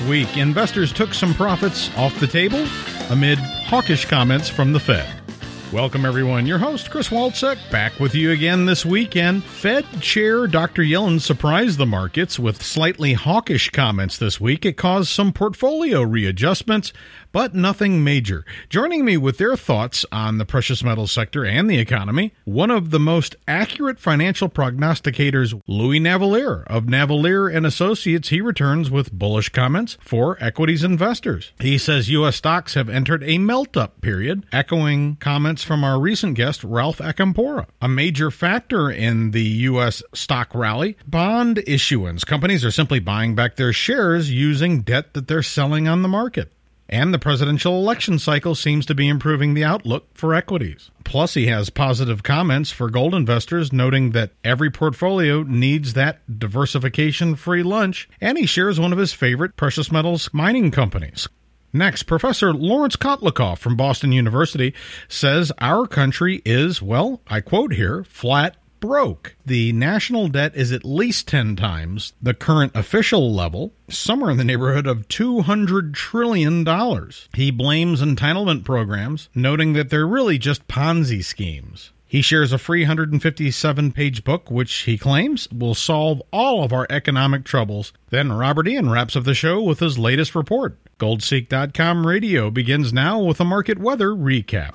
week, investors took some profits off the table amid hawkish comments from the Fed. Welcome, everyone. Your host, Chris Walczek, back with you again this weekend. Fed Chair Dr. Yellen surprised the markets with slightly hawkish comments this week. It caused some portfolio readjustments, but nothing major. Joining me with their thoughts on the precious metals sector and the economy, one of the most accurate financial prognosticators, Louis Navellier of Navellier & Associates. He returns with bullish comments for equities investors. He says U.S. stocks have entered a melt-up period, echoing comments from our recent guest, Ralph Acampora. A major factor in the U.S. stock rally, bond issuance. Companies are simply buying back their shares using debt that they're selling on the market. And the presidential election cycle seems to be improving the outlook for equities. Plus, he has positive comments for gold investors, noting that every portfolio needs that diversification-free lunch, and he shares one of his favorite precious metals mining companies. Next, Professor Lawrence Kotlikoff from Boston University says our country is, well, I quote here, flat broke. The national debt is at least 10 times the current official level, somewhere in the neighborhood of $200 trillion. He blames entitlement programs, noting that they're really just Ponzi schemes. He shares a free 157-page book, which he claims will solve all of our economic troubles. Then Robert Ian wraps up the show with his latest report. GoldSeek.com radio begins now with a market weather recap.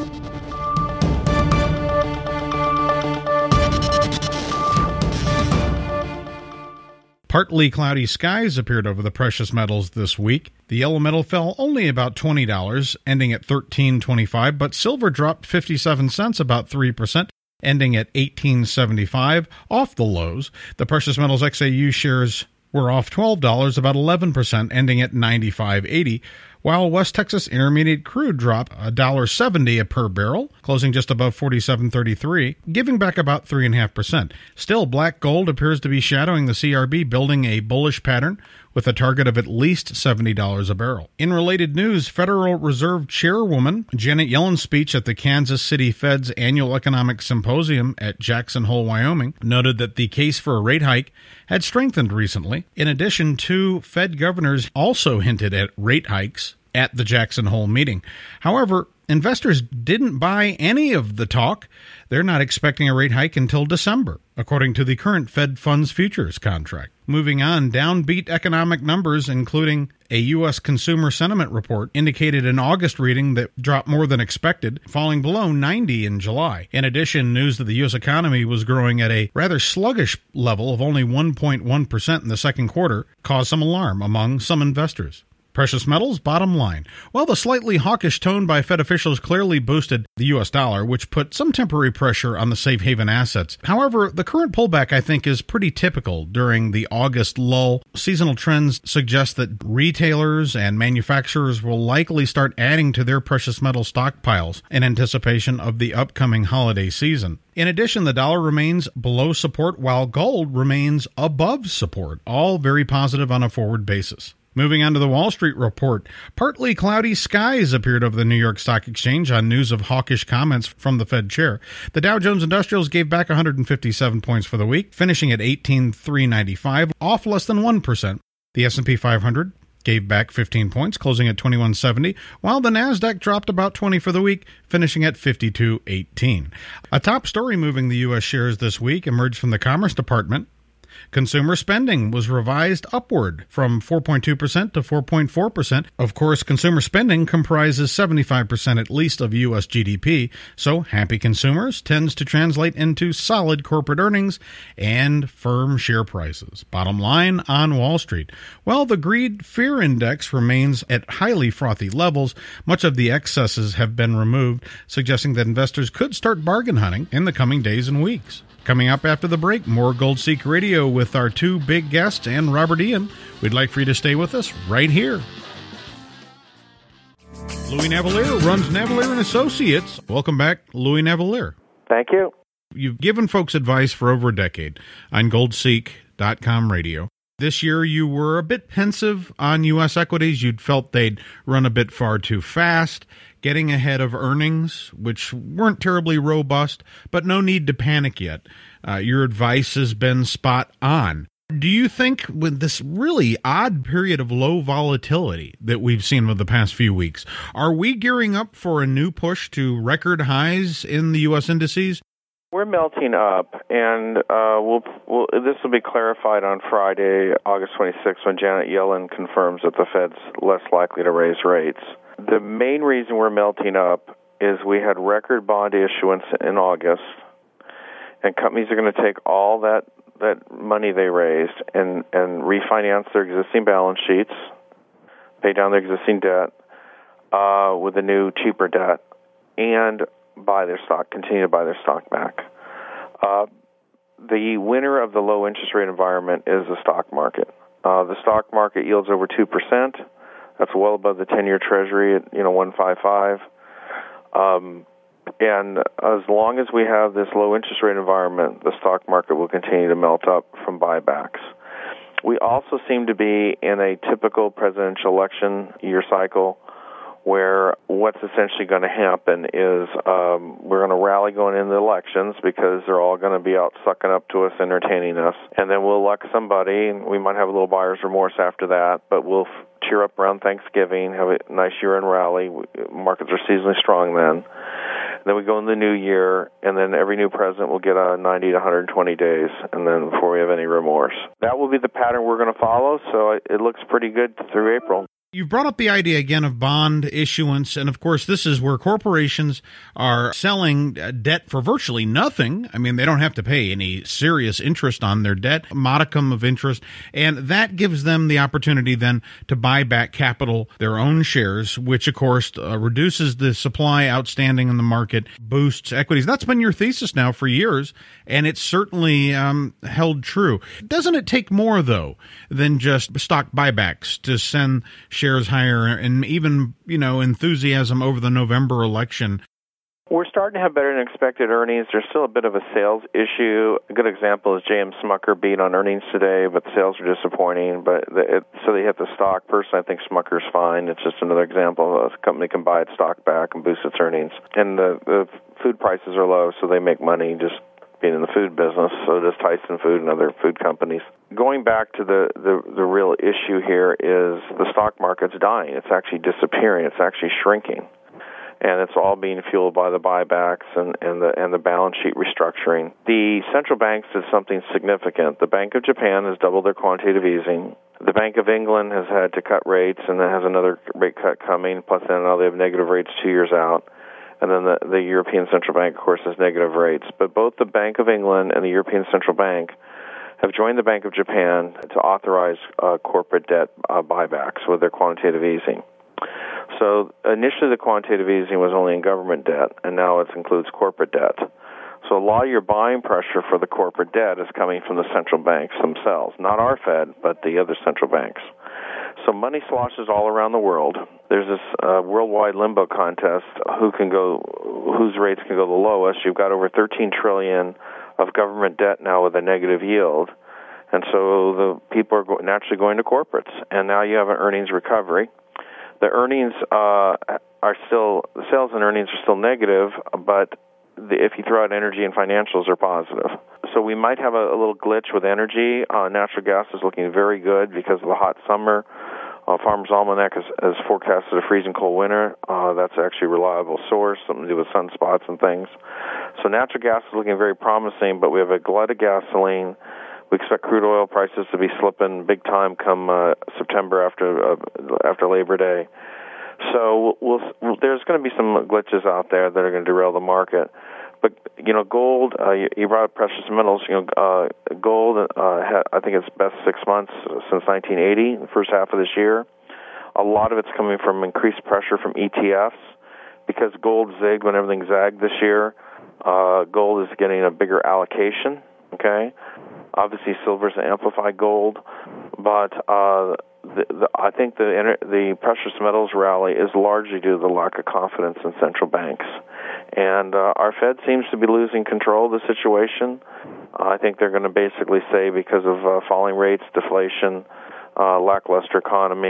Partly cloudy skies appeared over the precious metals this week. The yellow metal fell only about $20, ending at $13.25, but silver dropped 57 cents, about 3%, ending at $18.75, off the lows. The precious metals XAU shares were off $12, about 11%, ending at $95.80, while West Texas Intermediate crude dropped $1.70 per barrel, closing just above $47.33, giving back about 3.5%. Still, black gold appears to be shadowing the CRB, building a bullish pattern with a target of at least $70 a barrel. In related news, Federal Reserve Chairwoman Janet Yellen's speech at the Kansas City Fed's annual economic symposium at Jackson Hole, Wyoming, noted that the case for a rate hike had strengthened recently. In addition, two Fed governors also hinted at rate hikes at the Jackson Hole meeting. However, investors didn't buy any of the talk. They're not expecting a rate hike until December, according to the current Fed Funds futures contract. Moving on, downbeat economic numbers, including a U.S. consumer sentiment report, indicated an August reading that dropped more than expected, falling below 90 in July. In addition, news that the U.S. economy was growing at a rather sluggish level of only 1.1% in the second quarter caused some alarm among some investors. Precious metals, bottom line. Well, the slightly hawkish tone by Fed officials clearly boosted the U.S. dollar, which put some temporary pressure on the safe haven assets. However, the current pullback, I think, is pretty typical during the August lull. Seasonal trends suggest that retailers and manufacturers will likely start adding to their precious metal stockpiles in anticipation of the upcoming holiday season. In addition, the dollar remains below support while gold remains above support, all very positive on a forward basis. Moving on to the Wall Street report, partly cloudy skies appeared over the New York Stock Exchange on news of hawkish comments from the Fed chair. The Dow Jones Industrials gave back 157 points for the week, finishing at 18,395, off less than 1%. The S&P 500 gave back 15 points, closing at 2170, while the Nasdaq dropped about 20 for the week, finishing at 5218. A top story moving the U.S. shares this week emerged from the Commerce Department. Consumer spending was revised upward from 4.2% to 4.4%. Of course, consumer spending comprises 75% at least of U.S. GDP, so happy consumers tends to translate into solid corporate earnings and firm share prices. Bottom line on Wall Street. Well, the Greed Fear Index remains at highly frothy levels. Much of the excesses have been removed, suggesting that investors could start bargain hunting in the coming days and weeks. Coming up after the break, more GoldSeek Radio with our two big guests and Robert Ian. We'd like for you to stay with us right here. Louis Navellier runs Navellier & Associates. Welcome back, Louis Navellier. Thank you. You've given folks advice for over a decade on GoldSeek.com radio. This year, you were a bit pensive on U.S. equities. You'd felt they'd run a bit far too fast, getting ahead of earnings, which weren't terribly robust, but no need to panic yet. Your advice has been spot on. Do you think with this really odd period of low volatility that we've seen over the past few weeks, are we gearing up for a new push to record highs in the U.S. indices? We're melting up, and this will be clarified on Friday, August 26th, when Janet Yellen confirms that the Fed's less likely to raise rates. The main reason we're melting up is we had record bond issuance in August, and companies are going to take all that money they raised and refinance their existing balance sheets, pay down their existing debt with a new, cheaper debt, and buy their stock, continue to buy their stock back. The winner of the low interest rate environment is the stock market. The stock market yields over 2%. That's well above the 10-year Treasury at 1.55. And as long as we have this low interest rate environment, the stock market will continue to melt up from buybacks. We also seem to be in a typical presidential election year cycle where what's essentially going to happen is we're going to rally going into the elections because they're all going to be out sucking up to us, entertaining us, and then we'll elect somebody, and we might have a little buyer's remorse after that, but we'll cheer up around Thanksgiving, have a nice year-end rally. Markets are seasonally strong then. Then we go in the new year, and then every new president will get 90 to 120 days, and then before we have any remorse. That will be the pattern we're going to follow, so it looks pretty good through April. You've brought up the idea again of bond issuance, and of course this is where corporations are selling debt for virtually nothing. I mean, they don't have to pay any serious interest on their debt, modicum of interest, and that gives them the opportunity then to buy back capital, their own shares, which of course reduces the supply outstanding in the market, boosts equities. That's been your thesis now for years, and it's certainly held true. Doesn't it take more, though, than just stock buybacks to send shares higher and even, enthusiasm over the November election? We're starting to have better than expected earnings. There's still a bit of a sales issue. A good example is J.M. Smucker beat on earnings today, but sales are disappointing. So they hit the stock. Personally, I think Smucker's fine. It's just another example. A company can buy its stock back and boost its earnings. And the food prices are low, so they make money just being in the food business. So does Tyson Food and other food companies. Going back to the real issue here is the stock market's dying. It's actually disappearing. It's actually shrinking. And it's all being fueled by the buybacks and the balance sheet restructuring. The central banks did something significant. The Bank of Japan has doubled their quantitative easing. The Bank of England has had to cut rates and then has another rate cut coming. Plus, then now they have negative rates 2 years out. And then the European Central Bank, of course, has negative rates. But both the Bank of England and the European Central Bank have joined the Bank of Japan to authorize corporate debt buybacks with their quantitative easing. So initially the quantitative easing was only in government debt, and now it includes corporate debt. So a lot of your buying pressure for the corporate debt is coming from the central banks themselves, not our Fed, but the other central banks. So money sloshes all around the world. There's this worldwide limbo contest, whose rates can go the lowest. You've got over $13 trillion of government debt now with a negative yield. And so the people are naturally going to corporates. And now you have an earnings recovery. The earnings the sales and earnings are still negative, but if you throw out energy and financials are positive. So we might have a little glitch with energy. Natural gas is looking very good because of the hot summer. Farmer's Almanac has forecasted a freezing cold winter. That's actually a reliable source, something to do with sunspots and things. So natural gas is looking very promising, but we have a glut of gasoline. We expect crude oil prices to be slipping big time come September after Labor Day. So there's going to be some glitches out there that are going to derail the market. But, gold, you brought up precious metals. Gold, I think it's best 6 months since 1980, the first half of this year. A lot of it's coming from increased pressure from ETFs because gold zigged when everything zagged this year. Gold is getting a bigger allocation, okay? Obviously, silver's amplified gold, but I think the precious metals rally is largely due to the lack of confidence in central banks. And our Fed seems to be losing control of the situation. I think they're going to basically say because of falling rates, deflation, lackluster economy,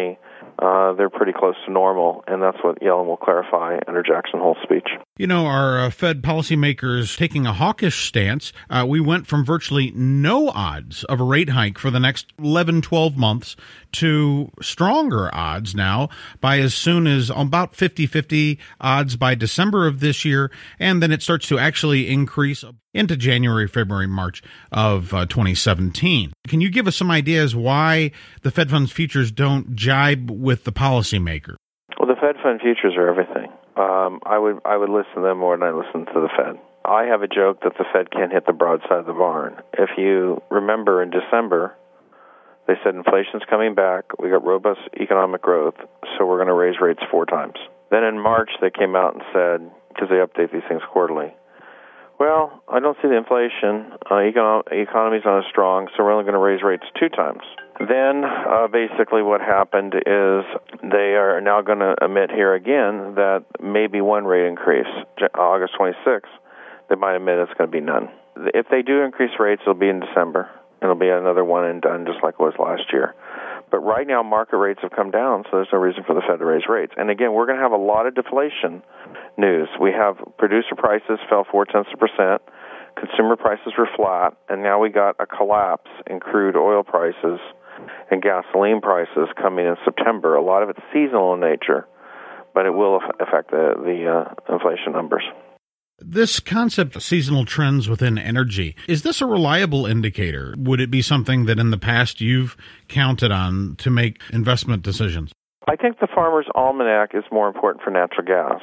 they're pretty close to normal, and that's what Yellen will clarify under Jackson Hole's speech. You know, our Fed policymakers taking a hawkish stance. We went from virtually no odds of a rate hike for the next 11, 12 months to stronger odds now by as soon as about 50-50 odds by December of this year, and then it starts to actually increase into January, February, March of 2017. Can you give us some ideas why the Fed funds futures don't jibe with the policymaker? Well, the Fed fund futures are everything. I would listen to them more than I listen to the Fed. I have a joke that the Fed can't hit the broadside of the barn. If you remember in December, they said inflation's coming back, we got robust economic growth, so we're going to raise rates 4 times. Then in March, they came out and said, because they update these things quarterly, well, I don't see the inflation. Economy's not as strong, so we're only going to raise rates 2 times. Then basically what happened is they are now going to admit here again that maybe 1 rate increase, August 26th, they might admit it's going to be none. If they do increase rates, it'll be in December. It'll be another one and done just like it was last year. But right now, market rates have come down, so there's no reason for the Fed to raise rates. And again, we're going to have a lot of deflation news. We have producer prices fell 0.4%, consumer prices were flat, and now we got a collapse in crude oil prices and gasoline prices coming in September. A lot of it's seasonal in nature, but it will affect the inflation numbers. This concept of seasonal trends within energy, is this a reliable indicator? Would it be something that in the past you've counted on to make investment decisions? I think the Farmer's Almanac is more important for natural gas.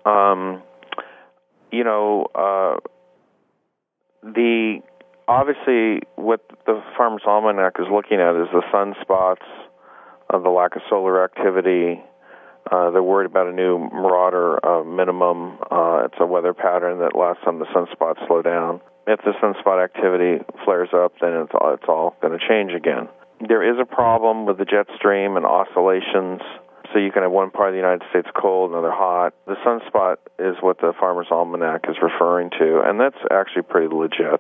Obviously what the Farmer's Almanac is looking at is the sunspots, the lack of solar activity. They're worried about a new Marauder minimum. It's a weather pattern that last time the sunspots slow down. If the sunspot activity flares up, then it's all going to change again. There is a problem with the jet stream and oscillations. So you can have one part of the United States cold, another hot. The sunspot is what the Farmer's Almanac is referring to, and that's actually pretty legit.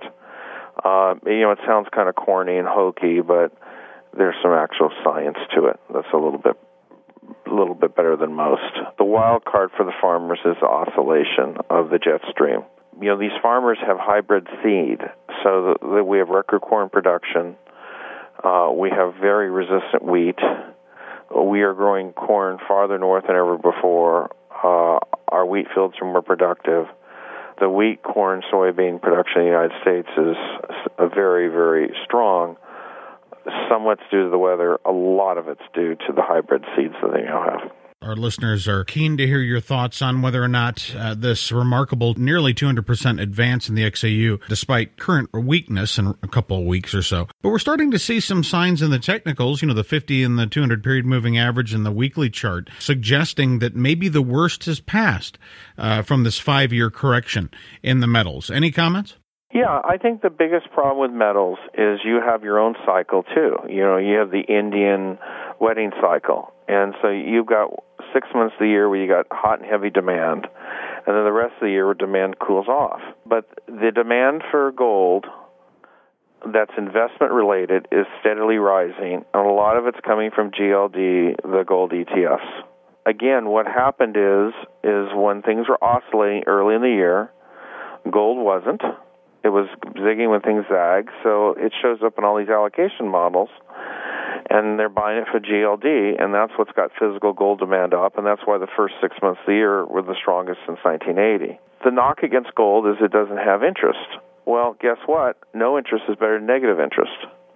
It sounds kind of corny and hokey, but there's some actual science to it. That's a little bit better than most. The wild card for the farmers is the oscillation of the jet stream. These farmers have hybrid seed, so we have record corn production. We have very resistant wheat. We are growing corn farther north than ever before. Our wheat fields are more productive. The wheat, corn, soybean production in the United States is very, very strong. Somewhat due to the weather. A lot of it's due to the hybrid seeds that they now have. Our listeners are keen to hear your thoughts on whether or not this remarkable nearly 200% advance in the XAU, despite current weakness in a couple of weeks or so. But we're starting to see some signs in the technicals, the 50 and the 200 period moving average and the weekly chart, suggesting that maybe the worst has passed from this 5-year correction in the metals. Any comments? Yeah, I think the biggest problem with metals is you have your own cycle, too. You have the Indian wedding cycle. And so you've got 6 months of the year where you got hot and heavy demand, and then the rest of the year where demand cools off. But the demand for gold that's investment-related is steadily rising, and a lot of it's coming from GLD, the gold ETFs. Again, what happened is when things were oscillating early in the year, gold wasn't. It was zigging when things zagged, so it shows up in all these allocation models, and they're buying it for GLD, and that's what's got physical gold demand up, and that's why the first 6 months of the year were the strongest since 1980. The knock against gold is it doesn't have interest. Well, guess what? No interest is better than negative interest.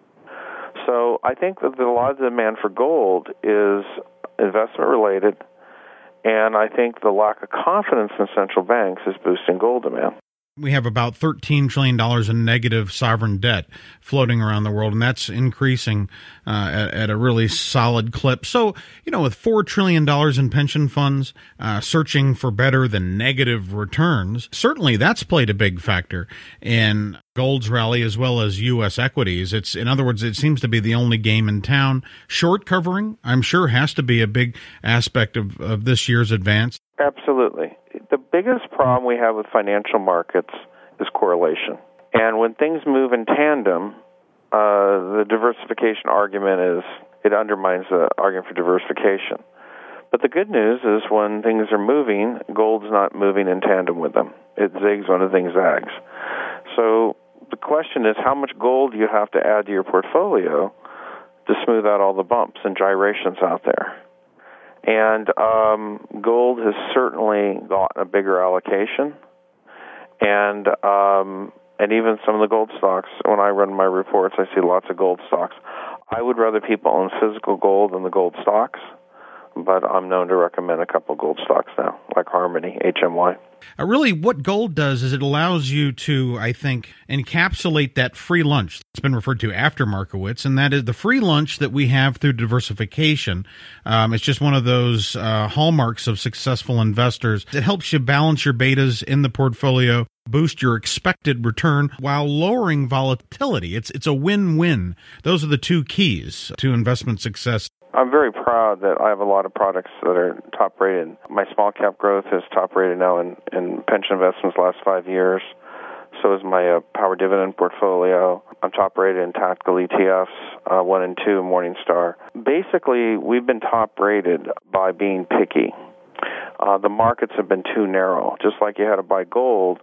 So I think that a lot of the demand for gold is investment-related, and I think the lack of confidence in central banks is boosting gold demand. We have about $13 trillion in negative sovereign debt floating around the world, and that's increasing at a really solid clip. So, with $4 trillion in pension funds searching for better than negative returns, certainly that's played a big factor in gold's rally as well as U.S. equities. In other words, it seems to be the only game in town. Short covering, I'm sure, has to be a big aspect of this year's advance. Absolutely. The biggest problem we have with financial markets is correlation. And when things move in tandem, the diversification argument it undermines the argument for diversification. But the good news is when things are moving, gold's not moving in tandem with them. It zigs when the thing zags. So the question is, how much gold do you have to add to your portfolio to smooth out all the bumps and gyrations out there? And gold has certainly gotten a bigger allocation. And even some of the gold stocks, when I run my reports, I see lots of gold stocks. I would rather people own physical gold than the gold stocks, but I'm known to recommend a couple of gold stocks now, like Harmony, HMY. Really, what gold does is it allows you to, I think, encapsulate that free lunch. It's been referred to after Markowitz, and that is the free lunch that we have through diversification. It's just one of those hallmarks of successful investors. It helps you balance your betas in the portfolio, boost your expected return while lowering volatility. It's a win-win. Those are the two keys to investment success. I'm very proud that I have a lot of products that are top rated. My small cap growth is top rated now in pension investments the last 5 years. So is my power dividend portfolio. I'm top rated in tactical ETFs, 1 and 2 Morningstar. Basically, we've been top rated by being picky. The markets have been too narrow. Just like you had to buy gold,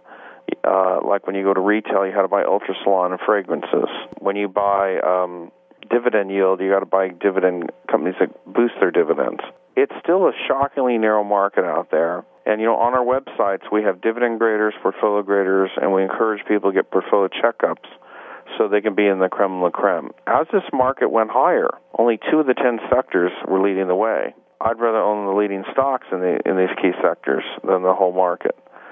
like when you go to retail, you had to buy Ultra Salon and fragrances. When you buy dividend yield, you got to buy dividend companies that boost their dividends. It's still a shockingly narrow market out there. And, on our websites, we have dividend graders, portfolio graders, and we encourage people to get portfolio checkups so they can be in the creme de la creme. As this market went higher, only 2 of the 10 sectors were leading the way. I'd rather own the leading stocks in these key sectors than the whole market.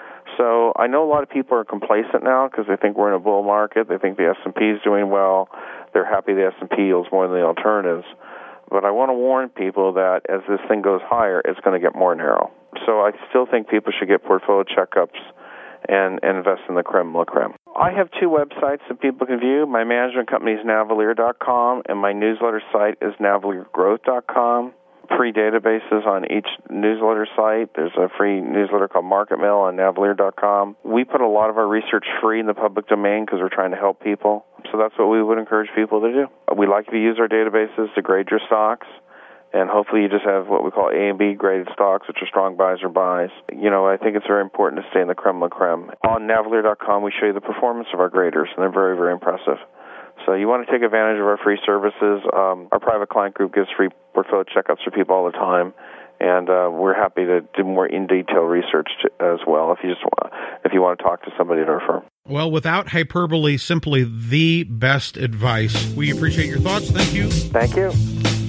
So I know a lot of people are complacent now because they think we're in a bull market. They think the S&P is doing well. They're happy the S&P yields more than the alternatives. But I want to warn people that as this thing goes higher, it's going to get more narrow. So I still think people should get portfolio checkups and invest in the creme de la creme. I have 2 websites that people can view. My management company is Navalier.com, and my newsletter site is NavalierGrowth.com. Free databases on each newsletter site. There's a free newsletter called Market Mail on Navalier.com. We put a lot of our research free in the public domain because we're trying to help people. So that's what we would encourage people to do. We like to use our databases to grade your stocks, and hopefully you just have what we call A and B graded stocks, which are strong buys or buys. I think it's very important to stay in the creme de la creme. On Navalier.com, we show you the performance of our graders, and they're very, very impressive. So you want to take advantage of our free services. Our private client group gives free portfolio checkups for people all the time, and we're happy to do more in-detail research as well if you want to talk to somebody at our firm. Well, without hyperbole, simply the best advice. We appreciate your thoughts. Thank you. Thank you.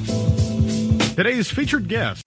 Today's featured guest.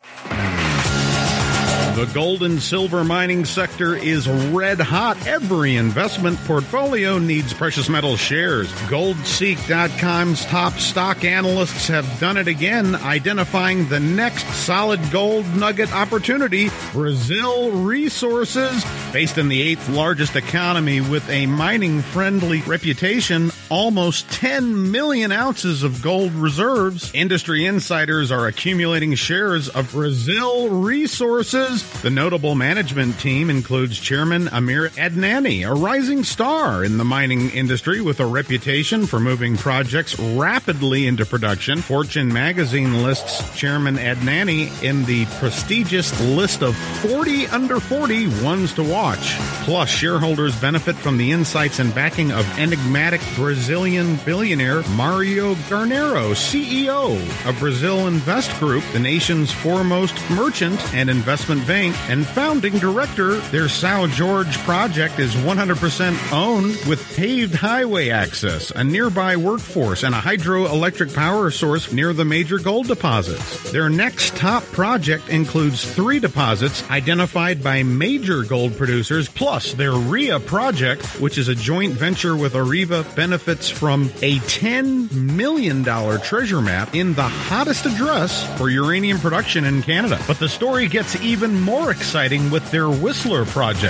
The gold and silver mining sector is red hot. Every investment portfolio needs precious metal shares. GoldSeek.com's top stock analysts have done it again, identifying the next solid gold nugget opportunity, Brazil Resources. Based in the 8th largest economy with a mining-friendly reputation, almost 10 million ounces of gold reserves. Industry insiders are accumulating shares of Brazil Resources. The notable management team includes Chairman Amir Adnani, a rising star in the mining industry with a reputation for moving projects rapidly into production. Fortune magazine lists Chairman Adnani in the prestigious list of 40 under 40 ones to watch. Plus, shareholders benefit from the insights and backing of enigmatic Brazilian billionaire Mario Garnero, CEO of Brazil Invest Group, the nation's foremost merchant and investment bank, and founding director. Their São Jorge project is 100% owned with paved highway access, a nearby workforce, and a hydroelectric power source near the major gold deposits. Their next top project includes 3 deposits identified by major gold producers, plus their RIA project, which is a joint venture with Areva, benefits from a $10 million treasure map in the hottest address for uranium production in Canada. But the story gets even more exciting with their Whistler project.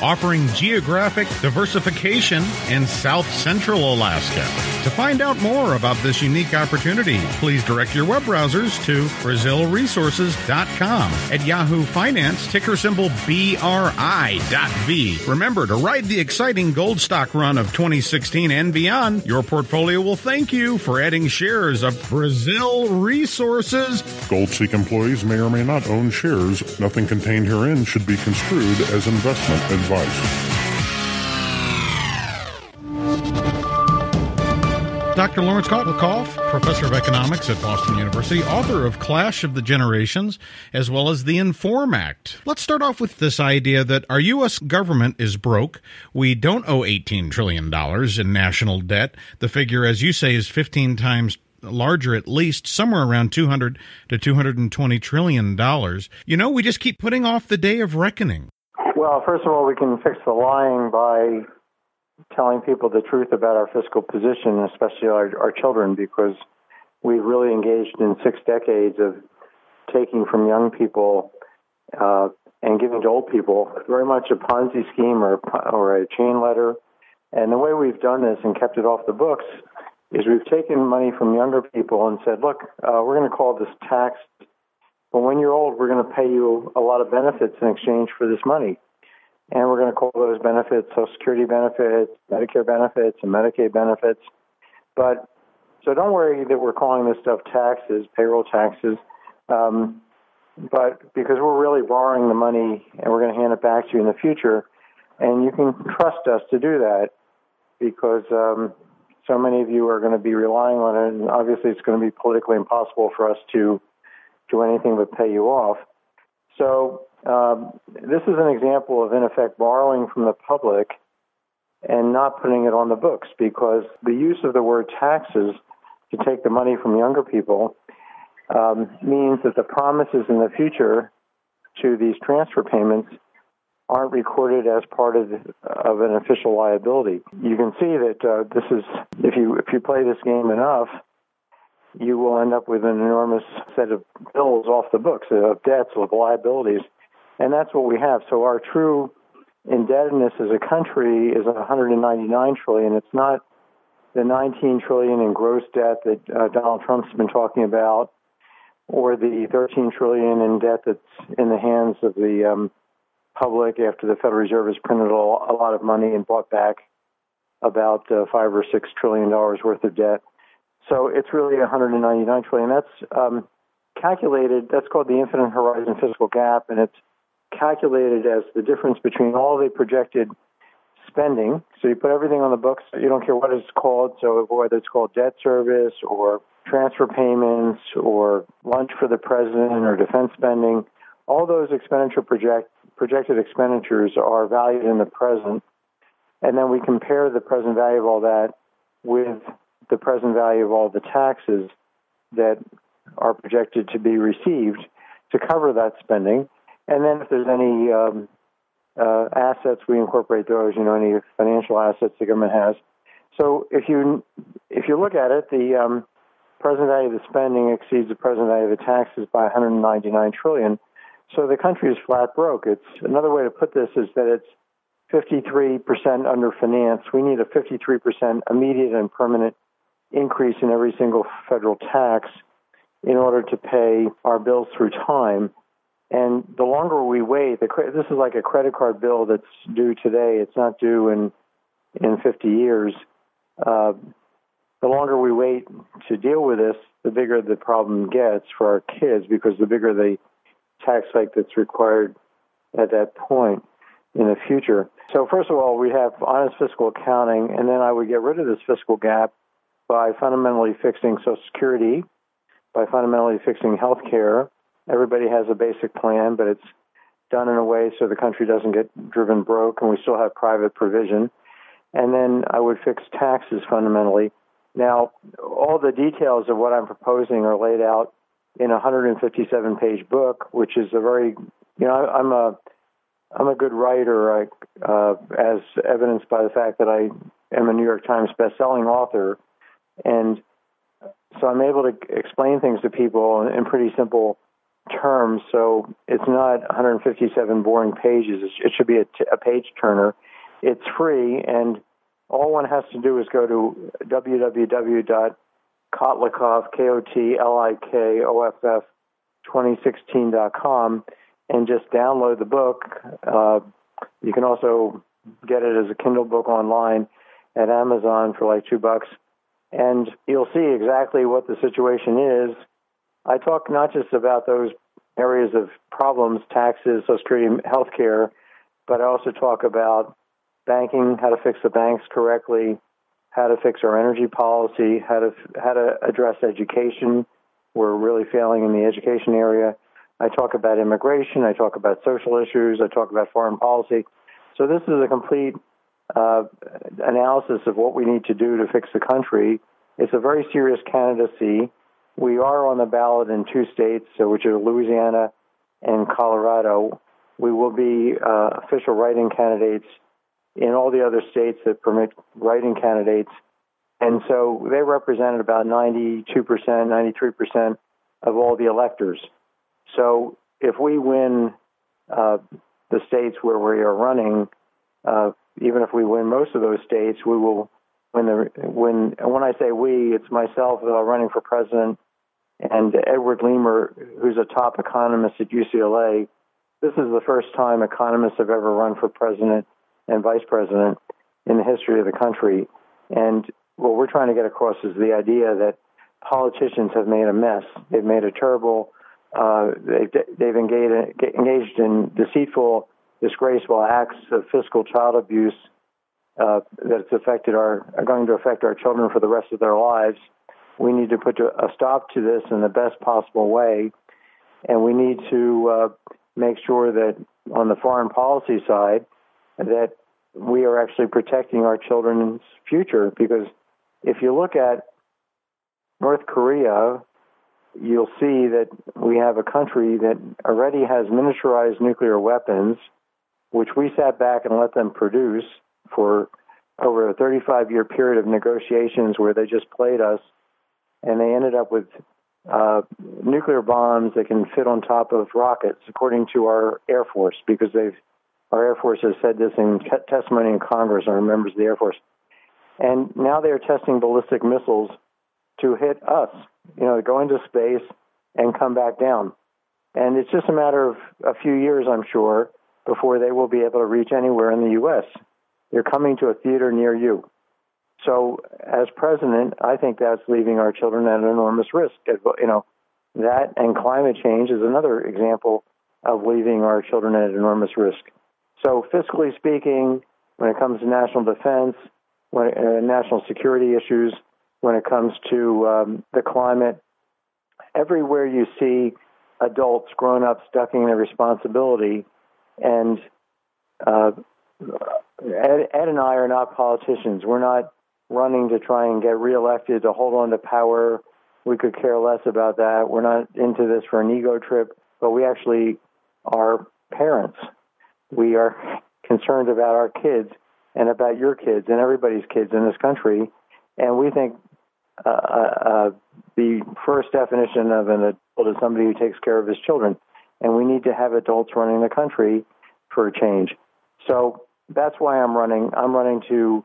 offering geographic diversification in South Central Alaska. To find out more about this unique opportunity, please direct your web browsers to BrazilResources.com. At Yahoo Finance, ticker symbol BRI.V. Remember to ride the exciting gold stock run of 2016 and beyond. Your portfolio will thank you for adding shares of Brazil Resources. GoldSeek employees may or may not own shares. Nothing contained herein should be construed as investment advice. Dr. Lawrence Kotlikoff, professor of economics at Boston University, author of Clash of the Generations, as well as the Inform Act. Let's start off with this idea that our U.S. government is broke. We don't owe $18 trillion in national debt. The figure, as you say, is 15 times larger, at least, somewhere around $200 to $220 trillion. You know, we just keep putting off the day of reckoning. Well, first of all, we can fix the lying by telling people the truth about our fiscal position, especially our children, because we've really engaged in 6 decades of taking from young people and giving to old people, very much a Ponzi scheme or a chain letter. And the way we've done this and kept it off the books is we've taken money from younger people and said, look, we're going to call this tax, but when you're old, we're going to pay you a lot of benefits in exchange for this money. And we're going to call those benefits Social Security benefits, Medicare benefits, and Medicaid benefits. But so don't worry that we're calling this stuff taxes, payroll taxes, but because we're really borrowing the money and we're going to hand it back to you in the future, and you can trust us to do that because so many of you are going to be relying on it, and obviously it's going to be politically impossible for us to do anything but pay you off. So this is an example of, in effect, borrowing from the public and not putting it on the books, because the use of the word taxes to take the money from younger people means that the promises in the future to these transfer payments aren't recorded as part of an official liability. You can see that this is, if you play this game enough, you will end up with an enormous set of bills off the books, of debts, of liabilities. And that's what we have. So our true indebtedness as a country is $199 trillion. It's not the $19 trillion in gross debt that Donald Trump's been talking about, or the $13 trillion in debt that's in the hands of the public after the Federal Reserve has printed a lot of money and bought back about $5 or $6 trillion worth of debt. So it's really $199 trillion. That's calculated. That's called the Infinite Horizon Fiscal Gap, and it's calculated as the difference between all the projected spending. So you put everything on the books. You don't care what it's called. So whether it's called debt service or transfer payments or lunch for the president or defense spending, all those projected expenditures are valued in the present. And then we compare the present value of all that with the present value of all the taxes that are projected to be received to cover that spending. And then if there's any assets, we incorporate those, any financial assets the government has. So if you look at it, the present value of the spending exceeds the present value of the taxes by $199 trillion. So the country is flat broke. It's another way to put this is that it's 53% underfinanced. We need a 53% immediate and permanent increase in every single federal tax in order to pay our bills through time. And the longer we wait, this is like a credit card bill that's due today. It's not due in 50 years. The longer we wait to deal with this, the bigger the problem gets for our kids, because the bigger the tax hike that's required at that point in the future. So first of all, we have honest fiscal accounting, and then I would get rid of this fiscal gap by fundamentally fixing Social Security, by fundamentally fixing health care. Everybody has a basic plan, but it's done in a way so the country doesn't get driven broke, and we still have private provision. And then I would fix taxes fundamentally. Now, all the details of what I'm proposing are laid out in a 157-page book, which is a very, I'm a good writer, as evidenced by the fact that I am a New York Times best-selling author. And so I'm able to explain things to people in pretty simple terms, so it's not 157 boring pages. It should be a page turner. It's free, and all one has to do is go to www.kotlikoff, KOTLIKOFF 2016.com and just download the book. You can also get it as a Kindle book online at Amazon for like $2, and you'll see exactly what the situation is. I talk not just about those areas of problems, taxes, Social Security, healthcare, but I also talk about banking, how to fix the banks correctly, how to fix our energy policy, how to address education. We're really failing in the education area. I talk about immigration. I talk about social issues. I talk about foreign policy. So this is a complete analysis of what we need to do to fix the country. It's a very serious candidacy. We are on the ballot in 2 states, which are Louisiana and Colorado. We will be official write-in candidates in all the other states that permit write-in candidates. And so they represented about 92%, 93% of all the electors. So if we win the states where we are running, even if we win most of those states, we will win. And when I say we, it's myself running for president and Edward Leamer, who's a top economist at UCLA. This is the first time economists have ever run for president and vice president in the history of the country. And what we're trying to get across is the idea that politicians have made a mess. They've made a terrible, they've engaged in deceitful, disgraceful acts of fiscal child abuse that's are going to affect our children for the rest of their lives. We need to put a stop to this in the best possible way, and we need to make sure that on the foreign policy side that we are actually protecting our children's future. Because if you look at North Korea, you'll see that we have a country that already has miniaturized nuclear weapons, which we sat back and let them produce for over a 35-year period of negotiations where they just played us, and they ended up with nuclear bombs that can fit on top of rockets, according to our Air Force, because our Air Force has said this in testimony in Congress, our members of the Air Force. And now they're testing ballistic missiles to hit us, go into space and come back down. And it's just a matter of a few years, I'm sure, before they will be able to reach anywhere in the U.S. They're coming to a theater near you. So as president, I think that's leaving our children at an enormous risk. That and climate change is another example of leaving our children at enormous risk. So fiscally speaking, when it comes to national defense, national security issues, when it comes to the climate, everywhere you see adults, grown-ups ducking their responsibility, and Ed and I are not politicians. We're not running to try and get reelected to hold on to power. We could care less about that. We're not into this for an ego trip, but we actually are parents. We are concerned about our kids and about your kids and everybody's kids in this country. And we think the first definition of an adult is somebody who takes care of his children. And we need to have adults running the country for a change. So that's why I'm running. I'm running to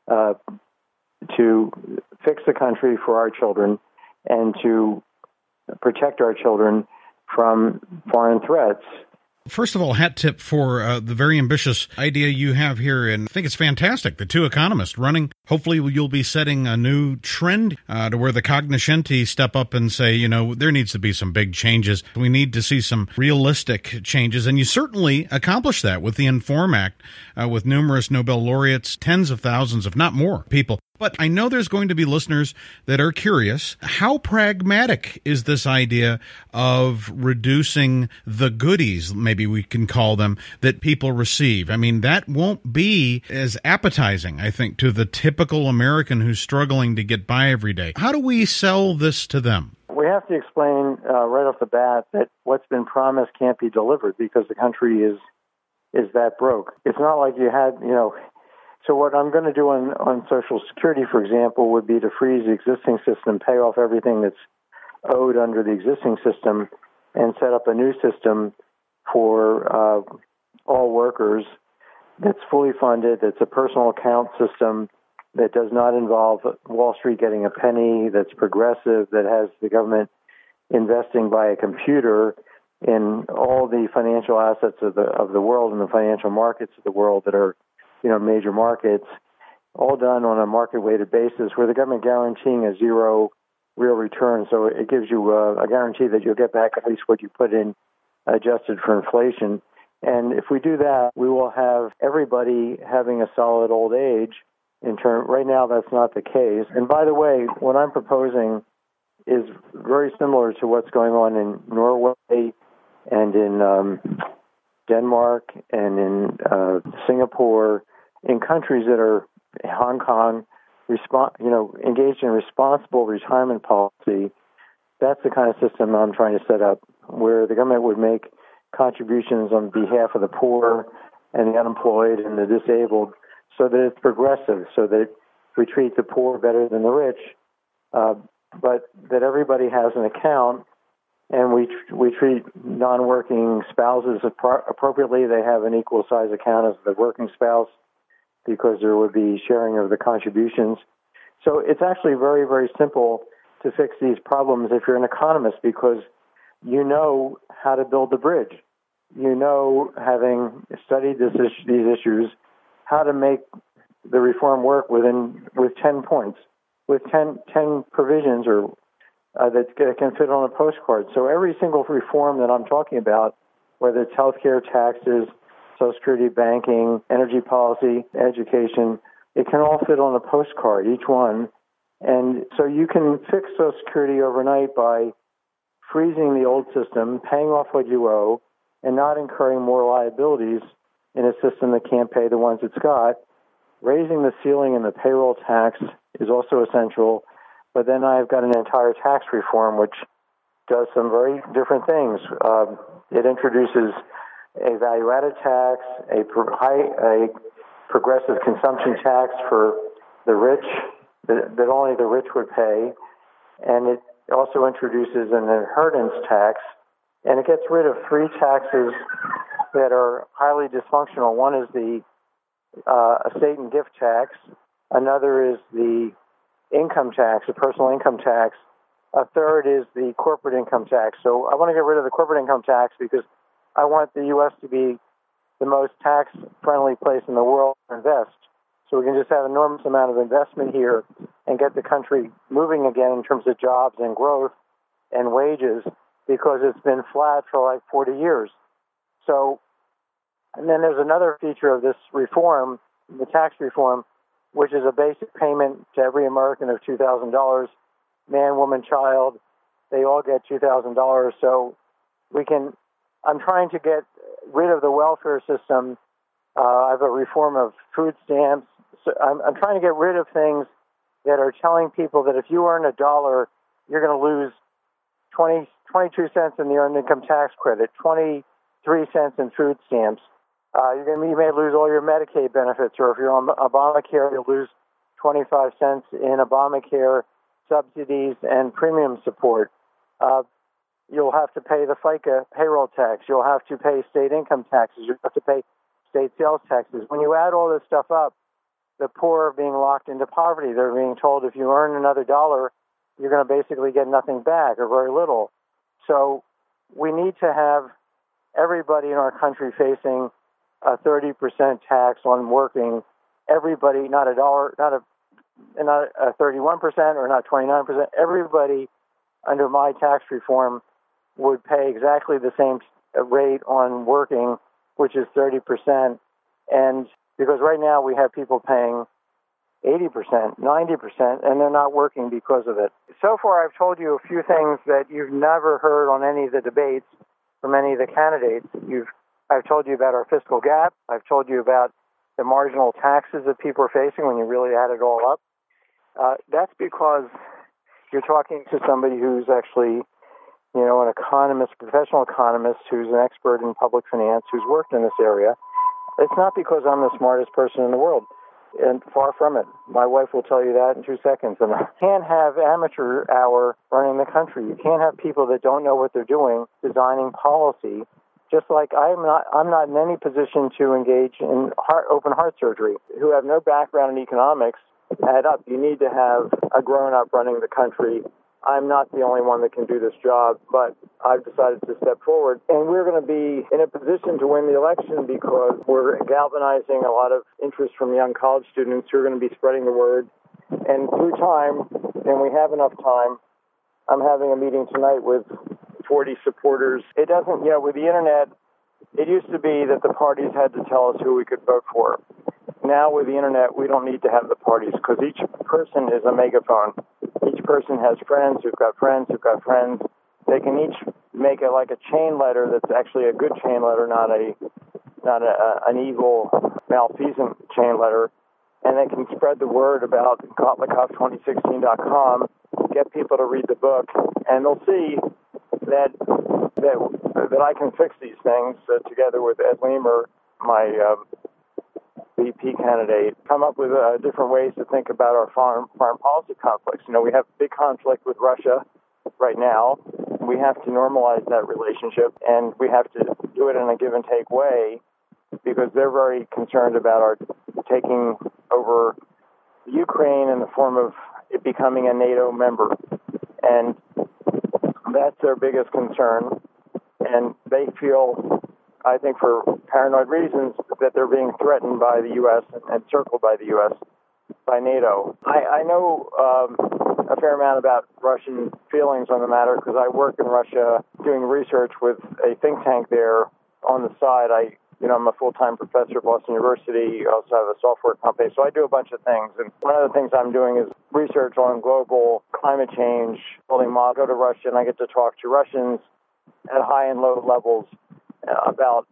fix the country for our children and to protect our children from foreign threats. First of all, hat tip for the very ambitious idea you have here, and I think it's fantastic. The 2 economists running. Hopefully you'll be setting a new trend to where the cognoscenti step up and say, there needs to be some big changes. We need to see some realistic changes, and you certainly accomplish that with the INFORM Act, with numerous Nobel laureates, tens of thousands, if not more, people. But I know there's going to be listeners that are curious. How pragmatic is this idea of reducing the goodies, maybe we can call them, that people receive? I mean, that won't be as appetizing, I think, to the typical American who's struggling to get by every day. How do we sell this to them? We have to explain right off the bat that what's been promised can't be delivered because the country is that broke. It's not like you had, So what I'm going to do on Social Security, for example, would be to freeze the existing system, pay off everything that's owed under the existing system, and set up a new system for all workers that's fully funded, that's a personal account system that does not involve Wall Street getting a penny, that's progressive, that has the government investing by a computer in all the financial assets of the world and the financial markets of the world that are, major markets, all done on a market-weighted basis where the government guaranteeing a zero real return. So it gives you a guarantee that you'll get back at least what you put in adjusted for inflation. And if we do that, we will have everybody having a solid old age. Right now, that's not the case. And by the way, what I'm proposing is very similar to what's going on in Norway and in Denmark and in Singapore, in countries that are Hong Kong, engaged in responsible retirement policy. That's the kind of system I'm trying to set up, where the government would make contributions on behalf of the poor and the unemployed and the disabled, so that it's progressive, so that we treat the poor better than the rich, but that everybody has an account, and we treat non-working spouses appropriately. They have an equal size account as the working spouse, because there would be sharing of the contributions. So it's actually very, very simple to fix these problems if you're an economist, because you know how to build the bridge. You know, having studied these issues, how to make the reform work with 10 points, with 10 provisions or that can fit on a postcard. So every single reform that I'm talking about, whether it's healthcare, taxes, Social Security, banking, energy policy, education, it can all fit on a postcard, each one. And so you can fix Social Security overnight by freezing the old system, paying off what you owe, and not incurring more liabilities in a system that can't pay the ones it's got. Raising the ceiling in the payroll tax is also essential. But then I've got an entire tax reform which does some very different things. It introduces a value-added tax, a progressive consumption tax for the rich that only the rich would pay, and it also introduces an inheritance tax, and it gets rid of three taxes that are highly dysfunctional. One is the estate and gift tax. Another is the income tax, the personal income tax. A third is the corporate income tax. So I want to get rid of the corporate income tax because I want the U.S. to be the most tax-friendly place in the world to invest. So we can just have an enormous amount of investment here and get the country moving again in terms of jobs and growth and wages, because it's been flat for like 40 years. So, and then there's another feature of this reform, the tax reform, which is a basic payment to every American of $2,000, man, woman, child. They all get $2,000. So I'm trying to get rid of the welfare system. I have a reform of food stamps. So I'm trying to get rid of things that are telling people that if you earn $1, you're going to lose 22 cents in the earned income tax credit, 23 cents in food stamps. You may lose all your Medicaid benefits, or if you're on Obamacare, you'll lose 25 cents in Obamacare subsidies and premium support. You'll have to pay the FICA payroll tax. You'll have to pay state income taxes. You'll have to pay state sales taxes. When you add all this stuff up, the poor are being locked into poverty. They're being told if you earn another $1, you're going to basically get nothing back or very little. So we need to have everybody in our country facing a 30% tax on working. Everybody, not a 31% or not 29%. Everybody under my tax reform would pay exactly the same rate on working, which is 30%. And because right now we have people paying 80%, 90%, and they're not working because of it. So far, I've told you a few things that you've never heard on any of the debates from any of the candidates. I've told you about our fiscal gap. I've told you about the marginal taxes that people are facing when you really add it all up. That's because you're talking to somebody who's actually, an economist, professional economist, who's an expert in public finance, who's worked in this area. It's not because I'm the smartest person in the world. And far from it. My wife will tell you that in 2 seconds. And you can't have amateur hour running the country. You can't have people that don't know what they're doing designing policy. Just like I'm not in any position to engage in open heart surgery, who have no background in economics. Add up. You need to have a grown-up running the country. I'm not the only one that can do this job, but I've decided to step forward. And we're going to be in a position to win the election because we're galvanizing a lot of interest from young college students who are going to be spreading the word. And through time, and we have enough time, I'm having a meeting tonight with 40 supporters. It doesn't, with the internet, it used to be that the parties had to tell us who we could vote for. Now with the internet, we don't need to have the parties because each person is a megaphone. Each person has friends who've got friends who've got friends. They can each make it like a chain letter that's actually a good chain letter, not an evil, malfeasant chain letter. And they can spread the word about Kotlikoff2016.com, get people to read the book, and they'll see that I can fix these things together with Ed Leamer, my VP candidate, come up with different ways to think about our foreign policy conflicts. We have a big conflict with Russia right now. We have to normalize that relationship, and we have to do it in a give and take way because they're very concerned about our taking over Ukraine in the form of it becoming a NATO member. And that's their biggest concern. And they feel, I think for paranoid reasons, that they're being threatened by the U.S. and circled by the U.S., by NATO. I know a fair amount about Russian feelings on the matter because I work in Russia doing research with a think tank there on the side. I'm a full-time professor at Boston University. I also have a software company, so I do a bunch of things. And one of the things I'm doing is research on global climate change, building models. I go to Russia and I get to talk to Russians at high and low levels about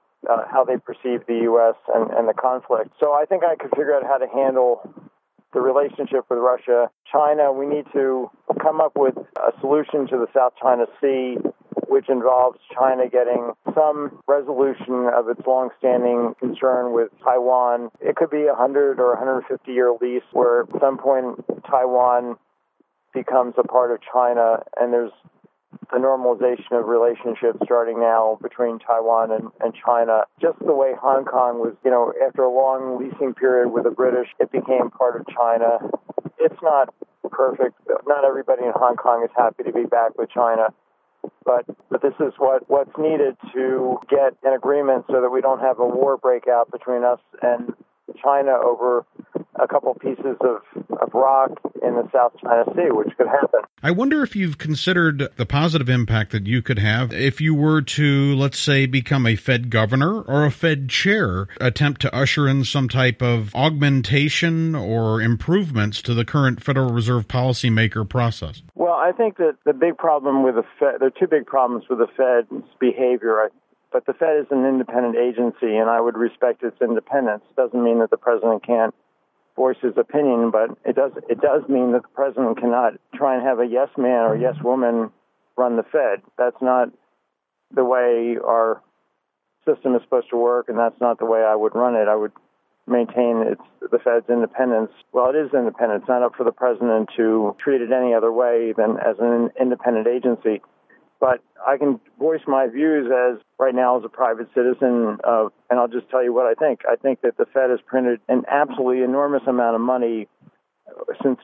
how they perceive the U.S. and the conflict. So I think I could figure out how to handle the relationship with Russia. China, we need to come up with a solution to the South China Sea, which involves China getting some resolution of its longstanding concern with Taiwan. It could be a 100 or 150-year lease where at some point Taiwan becomes a part of China, and there's the normalization of relationships starting now between Taiwan and China. Just the way Hong Kong was, after a long leasing period with the British, it became part of China. It's not perfect. Not everybody in Hong Kong is happy to be back with China. But this is what's needed to get an agreement so that we don't have a war break out between us and China over a couple pieces of rock in the South China Sea, which could happen. I wonder if you've considered the positive impact that you could have if you were to, let's say, become a Fed governor or a Fed chair, attempt to usher in some type of augmentation or improvements to the current Federal Reserve policymaker process. Well, I think that the big problem with the Fed, there are two big problems with the Fed's behavior. But the Fed is an independent agency, and I would respect its independence. Doesn't mean that the president can't voice his opinion, but it does mean that the president cannot try and have a yes man or yes woman run the Fed. That's not the way our system is supposed to work, and that's not the way I would run it. I would maintain the Fed's independence. Well, it is independent. It's not up for the president to treat it any other way than as an independent agency. But I can voice my views right now as a private citizen, and I'll just tell you what I think. I think that the Fed has printed an absolutely enormous amount of money since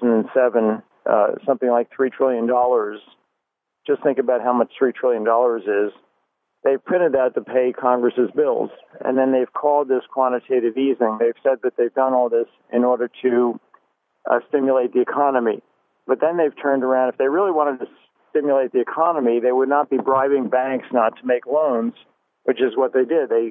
2007, something like $3 trillion. Just think about how much $3 trillion is. They've printed that to pay Congress's bills, and then they've called this quantitative easing. They've said that they've done all this in order to stimulate the economy. But then they've turned around. If they really wanted to stimulate the economy, they would not be bribing banks not to make loans, which is what they did. They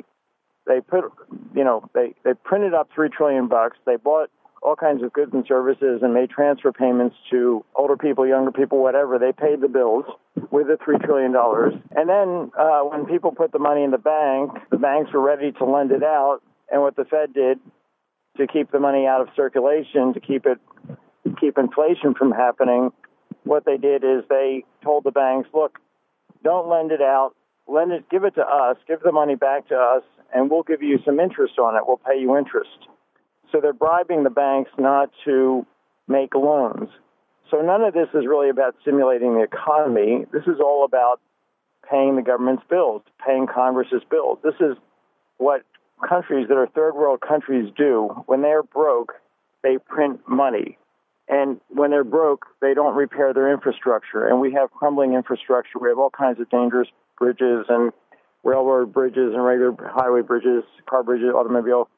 printed up $3 trillion. They bought all kinds of goods and services and made transfer payments to older people, younger people, whatever. They paid the bills with the $3 trillion. And then when people put the money in the banks were ready to lend it out. And what the Fed did to keep the money out of circulation, to keep inflation from happening, what they did is they told the banks, look, don't lend it out, give it to us, give the money back to us, and we'll give you some interest on it. We'll pay you interest. So they're bribing the banks not to make loans. So none of this is really about stimulating the economy. This is all about paying the government's bills, paying Congress's bills. This is what countries that are third world countries do. When they're broke, they print money. And when they're broke, they don't repair their infrastructure. And we have crumbling infrastructure. We have all kinds of dangerous bridges and railroad bridges and regular highway bridges, car bridges, automobile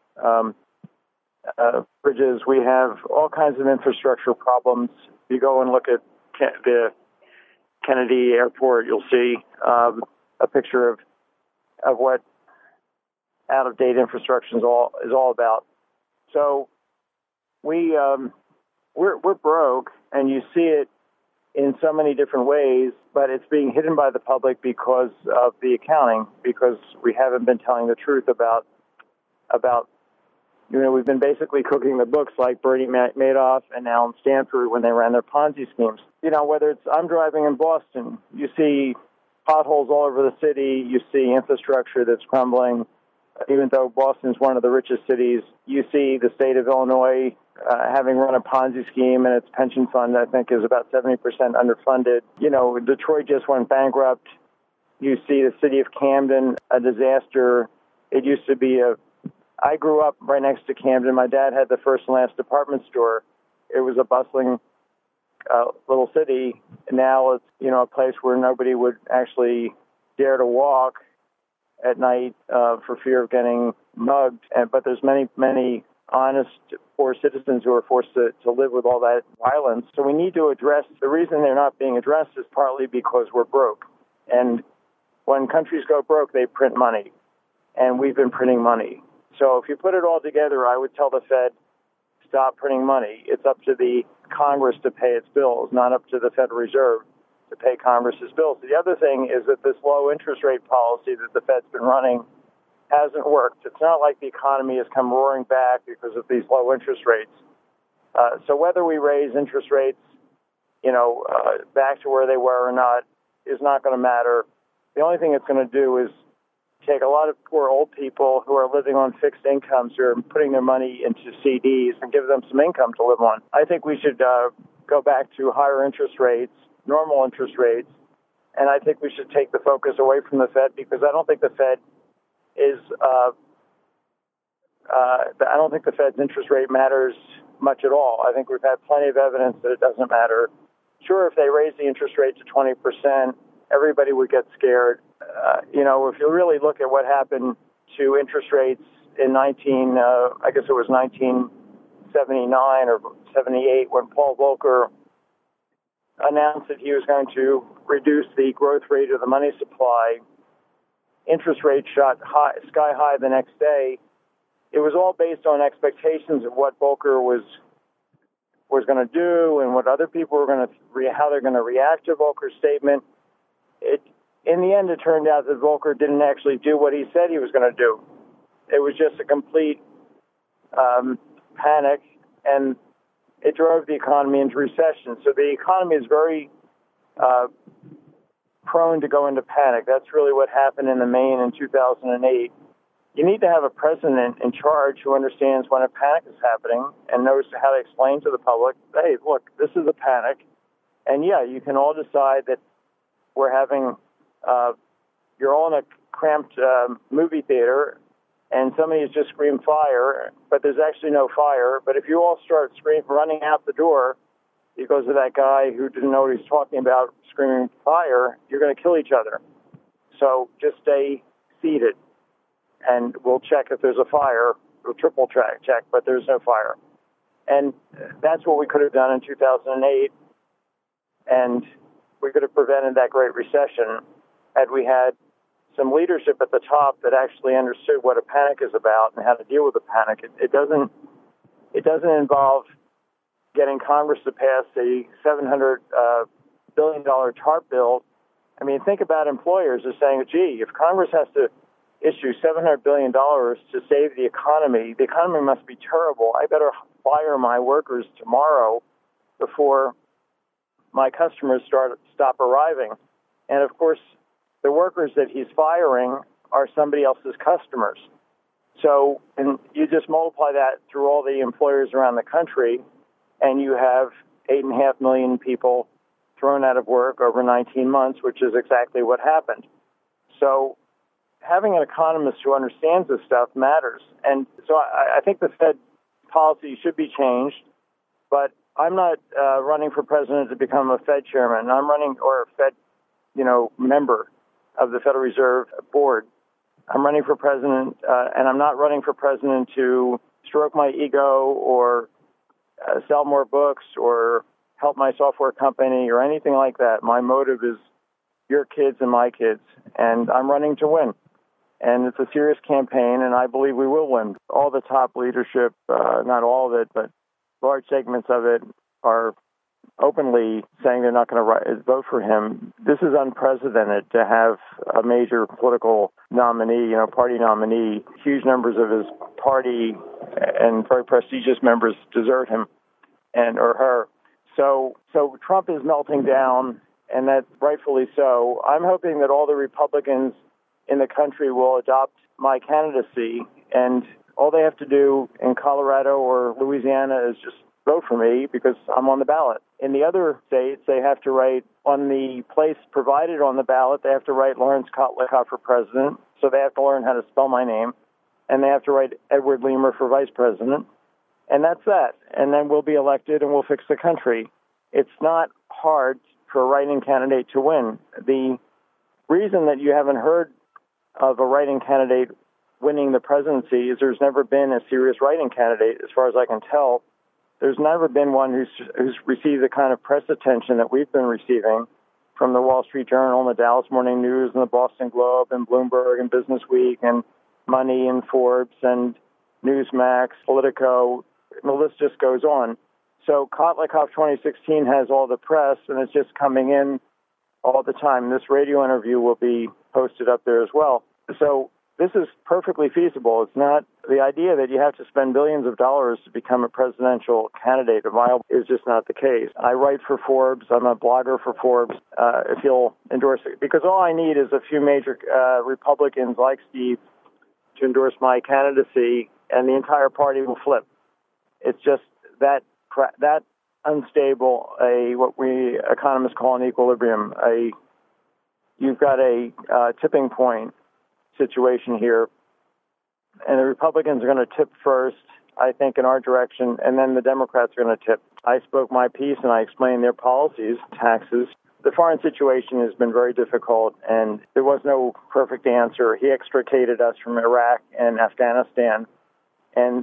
bridges. We have all kinds of infrastructure problems. If you go and look at the Kennedy Airport, you'll see a picture of what out-of-date infrastructure is all about. So we're broke, and you see it in so many different ways, but it's being hidden by the public because of the accounting, because we haven't been telling the truth about we've been basically cooking the books like Bernie Madoff and Alan Stanford when they ran their Ponzi schemes. Whether it's I'm driving in Boston, you see potholes all over the city, you see infrastructure that's crumbling. Even though Boston's one of the richest cities, you see the state of Illinois having run a Ponzi scheme, and its pension fund, I think, is about 70% underfunded. Detroit just went bankrupt. You see the city of Camden, a disaster. It used to be I grew up right next to Camden. My dad had the first and last department store. It was a bustling little city. Now it's, a place where nobody would actually dare to walk at night for fear of getting mugged. But there's many honest, poor citizens who are forced to live with all that violence. So we need to address, the reason they're not being addressed is partly because we're broke. And when countries go broke, they print money. And we've been printing money. So if you put it all together, I would tell the Fed, stop printing money. It's up to the Congress to pay its bills, not up to the Federal Reserve to pay Congress's bills. The other thing is that this low interest rate policy that the Fed's been running hasn't worked. It's not like the economy has come roaring back because of these low interest rates. So whether we raise interest rates, back to where they were or not is not going to matter. The only thing it's going to do is take a lot of poor old people who are living on fixed incomes, who are putting their money into CDs, and give them some income to live on. I think we should go back to higher interest rates, normal interest rates, and I think we should take the focus away from the Fed, because I don't think the Fed is I don't think the Fed's interest rate matters much at all. I think we've had plenty of evidence that it doesn't matter. Sure, if they raise the interest rate to 20%, everybody would get scared. If you really look at what happened to interest rates in 1979 or 78, when Paul Volcker announced that he was going to reduce the growth rate of the money supply, interest rates shot sky high the next day. It was all based on expectations of what Volcker was going to do and what other people were going to how they're going to react to Volcker's statement. In the end, it turned out that Volcker didn't actually do what he said he was going to do. It was just a complete panic, and it drove the economy into recession. So the economy is very prone to go into panic. That's really what happened in the main in 2008. You need to have a president in charge who understands when a panic is happening and knows how to explain to the public, hey, look, this is a panic. And yeah, you can all decide that we're having, you're all in a cramped movie theater and somebody has just screamed fire, but there's actually no fire. But if you all start running out the door because of that guy who didn't know what he was talking about screaming fire, you're going to kill each other. So just stay seated, and we'll check if there's a fire. We'll triple check, but there's no fire. And that's what we could have done in 2008, and we could have prevented that Great Recession had we had some leadership at the top that actually understood what a panic is about and how to deal with a panic. It doesn't involve getting Congress to pass a $700 billion TARP bill. I mean, think about employers as saying, gee, if Congress has to issue $700 billion to save the economy must be terrible. I better fire my workers tomorrow before my customers stop arriving. And of course, the workers that he's firing are somebody else's customers. So, and you just multiply that through all the employers around the country, and you have 8.5 million people thrown out of work over 19 months, which is exactly what happened. So having an economist who understands this stuff matters. And so I think the Fed policy should be changed, but I'm not running for president to become a Fed chairman. I'm running, or a Fed, member of the Federal Reserve Board. I'm running for president, and I'm not running for president to stroke my ego or sell more books or help my software company or anything like that. My motive is your kids and my kids, and I'm running to win. And it's a serious campaign, and I believe we will win. All the top leadership, not all of it, but large segments of it, are openly saying they're not going to vote for him. This is unprecedented to have a major political nominee, party nominee. Huge numbers of his party and very prestigious members desert him or her. So Trump is melting down, and that's rightfully so. I'm hoping that all the Republicans in the country will adopt my candidacy, and all they have to do in Colorado or Louisiana is just vote for me because I'm on the ballot. In the other states, they have to write on the place provided on the ballot, they have to write Lawrence Kotlikoff for president, so they have to learn how to spell my name, and they have to write Edward Leamer for vice president, and that's that. And then we'll be elected and we'll fix the country. It's not hard for a write-in candidate to win. The reason that you haven't heard of a write-in candidate winning the presidency is there's never been a serious write-in candidate, as far as I can tell. There's never been one who's received the kind of press attention that we've been receiving from the Wall Street Journal and the Dallas Morning News and the Boston Globe and Bloomberg and Business Week and Money and Forbes and Newsmax, Politico, and the list just goes on. So Kotlikoff 2016 has all the press, and it's just coming in all the time. This radio interview will be posted up there as well. So this is perfectly feasible. It's not the idea that you have to spend billions of dollars to become a presidential candidate. Is just not the case. I write for Forbes. I'm a blogger for Forbes. If you'll endorse it, because all I need is a few major Republicans like Steve to endorse my candidacy, and the entire party will flip. It's just that unstable, what we economists call an equilibrium. You've got a tipping point situation here, and the Republicans are going to tip first, I think, in our direction, and then the Democrats are going to tip. I spoke my piece, and I explained their policies, taxes. The foreign situation has been very difficult, and there was no perfect answer. He extricated us from Iraq and Afghanistan, and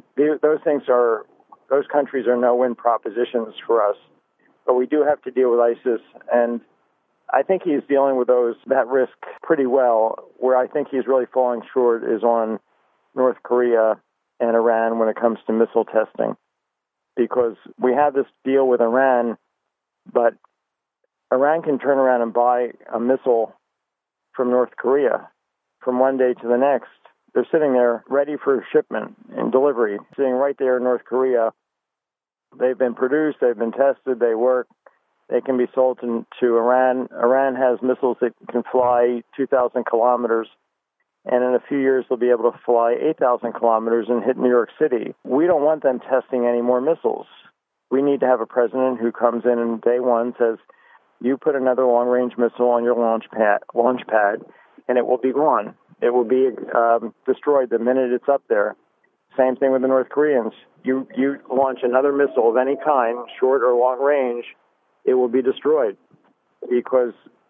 those countries are no-win propositions for us. But we do have to deal with ISIS, and I think he's dealing with that risk pretty well. Where I think he's really falling short is on North Korea and Iran when it comes to missile testing, because we have this deal with Iran, but Iran can turn around and buy a missile from North Korea from one day to the next. They're sitting there ready for shipment and delivery, sitting right there in North Korea. They've been produced, they've been tested, they work. They can be sold to Iran. Iran has missiles that can fly 2,000 kilometers, and in a few years they'll be able to fly 8,000 kilometers and hit New York City. We don't want them testing any more missiles. We need to have a president who comes in and day one says, you put another long-range missile on your launch pad, and it will be gone. It will be destroyed the minute it's up there. Same thing with the North Koreans. You launch another missile of any kind, short or long range, it will be destroyed, because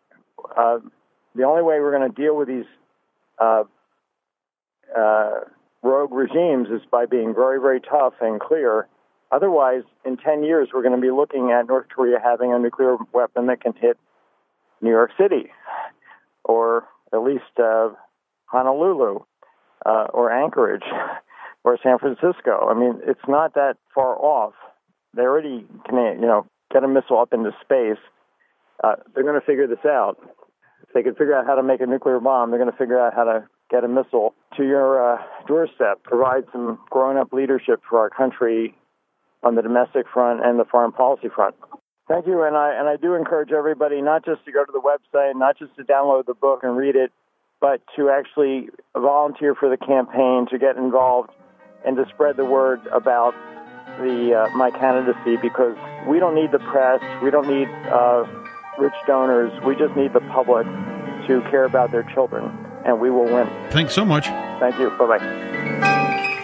the only way we're going to deal with these rogue regimes is by being very, very tough and clear. Otherwise, in 10 years, we're going to be looking at North Korea having a nuclear weapon that can hit New York City, or at least Honolulu, or Anchorage, or San Francisco. I mean, it's not that far off. They already can, get a missile up into space. They're going to figure this out. If they can figure out how to make a nuclear bomb, they're going to figure out how to get a missile to your doorstep, provide some grown-up leadership for our country on the domestic front and the foreign policy front. Thank you, and I do encourage everybody not just to go to the website, not just to download the book and read it, but to actually volunteer for the campaign, to get involved, and to spread the word about my candidacy, because we don't need the press, we don't need rich donors, we just need the public to care about their children, and we will win. Thanks so much. Thank you. Bye-bye.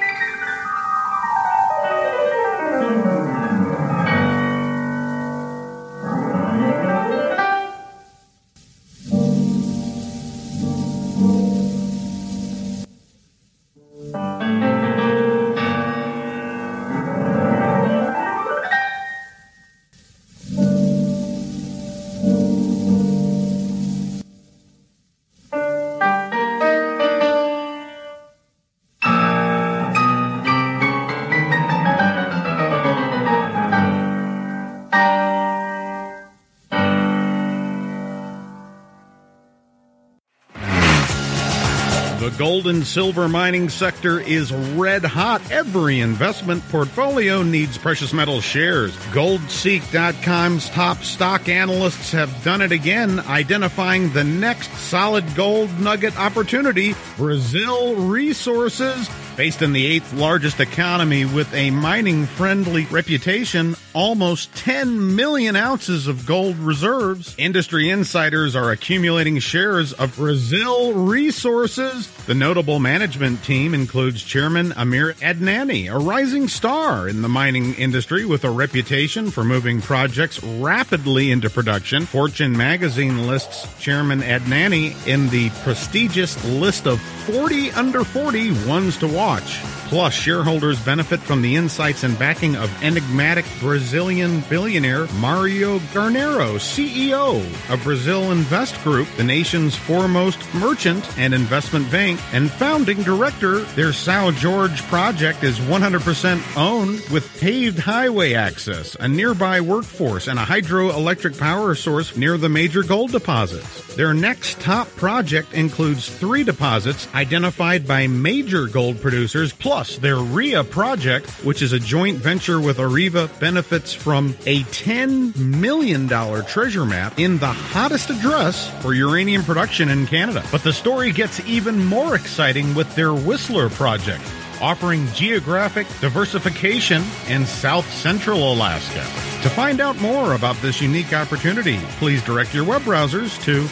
The gold and silver mining sector is red hot. Every investment portfolio needs precious metal shares. GoldSeek.com's top stock analysts have done it again, identifying the next solid gold nugget opportunity, Brazil Resources. Based in the 8th largest economy with a mining-friendly reputation, almost 10 million ounces of gold reserves. Industry insiders are accumulating shares of Brazil Resources. The notable management team includes Chairman Amir Adnani, a rising star in the mining industry with a reputation for moving projects rapidly into production. Fortune magazine lists Chairman Adnani in the prestigious list of 40 under 40 ones to watch. Plus, shareholders benefit from the insights and backing of enigmatic Brazilian billionaire Mario Garnero, CEO of Brazil Invest Group, the nation's foremost merchant and investment bank, and founding director. Their São Jorge project is 100% owned with paved highway access, a nearby workforce, and a hydroelectric power source near the major gold deposits. Their next top project includes 3 deposits identified by major gold producers, plus their RIA project, which is a joint venture with Areva, benefits from a $10 million treasure map in the hottest address for uranium production in Canada. But the story gets even more exciting with their Whistler project, offering geographic diversification in South Central Alaska. To find out more about this unique opportunity, please direct your web browsers to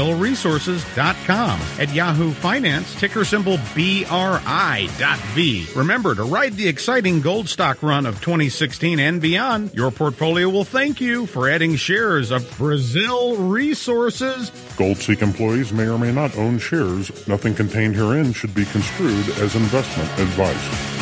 BrazilResources.com. At Yahoo Finance, ticker symbol BRI.V. Remember, to ride the exciting gold stock run of 2016 and beyond, your portfolio will thank you for adding shares of Brazil Resources. GoldSeek employees may or may not own shares. Nothing contained herein should be construed as investment advice.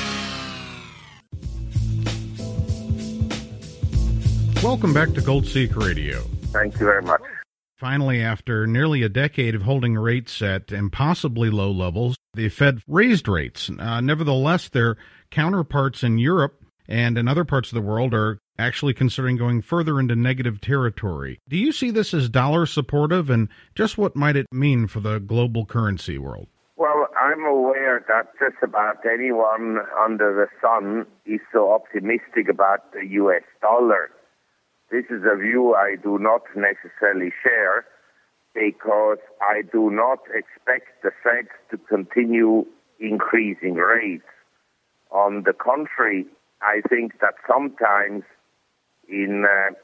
Welcome back to GoldSeek Radio. Thank you very much. Finally, after nearly a decade of holding rates at impossibly low levels, the Fed raised rates. Nevertheless, their counterparts in Europe and in other parts of the world are actually considering going further into negative territory. Do you see this as dollar supportive, and just what might it mean for the global currency world? Well, I'm aware that just about anyone under the sun is so optimistic about the U.S. dollar. This is a view I do not necessarily share, because I do not expect the Fed to continue increasing rates. On the contrary, I think that sometimes in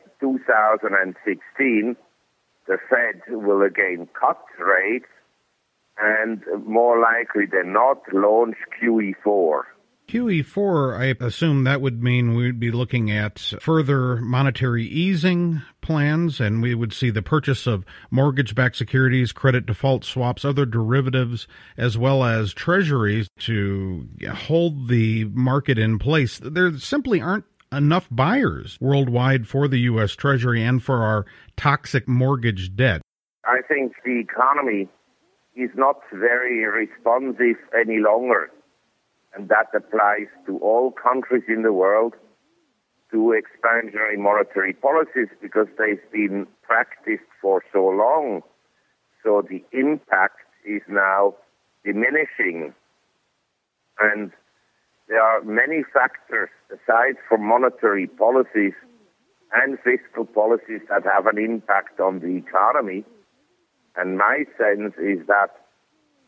2016, the Fed will again cut rates and more likely than not launch QE4. QE4, I assume that would mean we'd be looking at further monetary easing plans, and we would see the purchase of mortgage-backed securities, credit default swaps, other derivatives, as well as treasuries to hold the market in place. There simply aren't enough buyers worldwide for the U.S. Treasury and for our toxic mortgage debt. I think the economy is not very responsive any longer. And that applies to all countries in the world, to expansionary monetary policies, because they've been practiced for so long. So the impact is now diminishing. And there are many factors, aside from monetary policies and fiscal policies, that have an impact on the economy. And my sense is that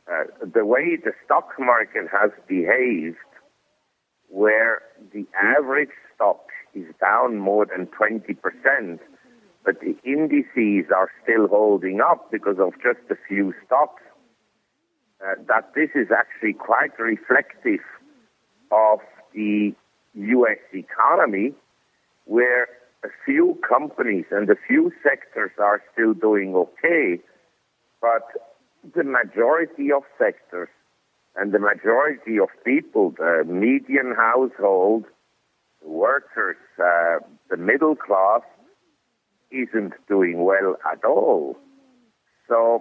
the way the stock market has behaved, where the average stock is down more than 20%, but the indices are still holding up because of just a few stocks, that this is actually quite reflective of the U.S. economy, where a few companies and a few sectors are still doing okay, but the majority of sectors and the majority of people, the median household, workers, the middle class, isn't doing well at all. So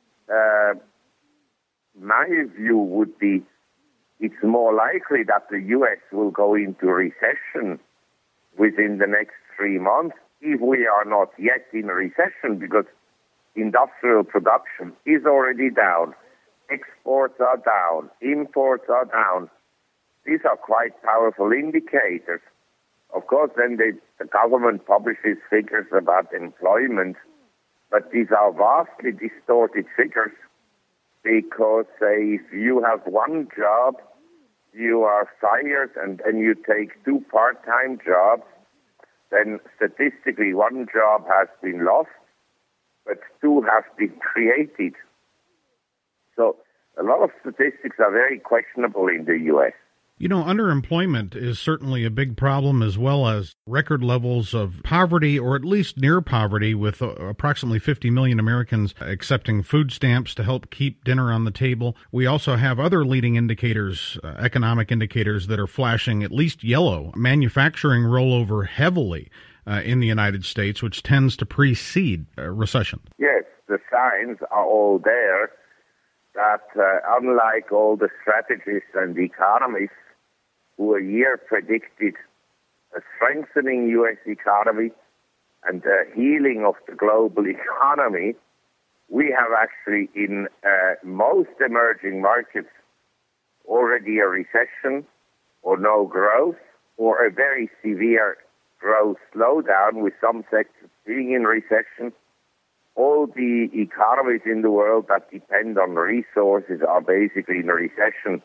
my view would be it's more likely that the U.S. will go into recession within the next 3 months, if we are not yet in a recession, because industrial production is already down, exports are down, imports are down. These are quite powerful indicators. Of course, then the government publishes figures about employment, but these are vastly distorted figures, because if you have one job, you are fired, and you take 2 part-time jobs, then statistically one job has been lost, but 2 have been created. So a lot of statistics are very questionable in the U.S. You know, underemployment is certainly a big problem, as well as record levels of poverty, or at least near poverty, with approximately 50 million Americans accepting food stamps to help keep dinner on the table. We also have other leading indicators, economic indicators, that are flashing at least yellow. Manufacturing roll over heavily in the United States, which tends to precede recession. Yes, the signs are all there that unlike all the strategists and economists who a year predicted a strengthening U.S. economy and a healing of the global economy, we have actually in most emerging markets already a recession or no growth, or a very severe growth slowdown with some sectors being in recession. All the economies in the world that depend on resources are basically in a recession.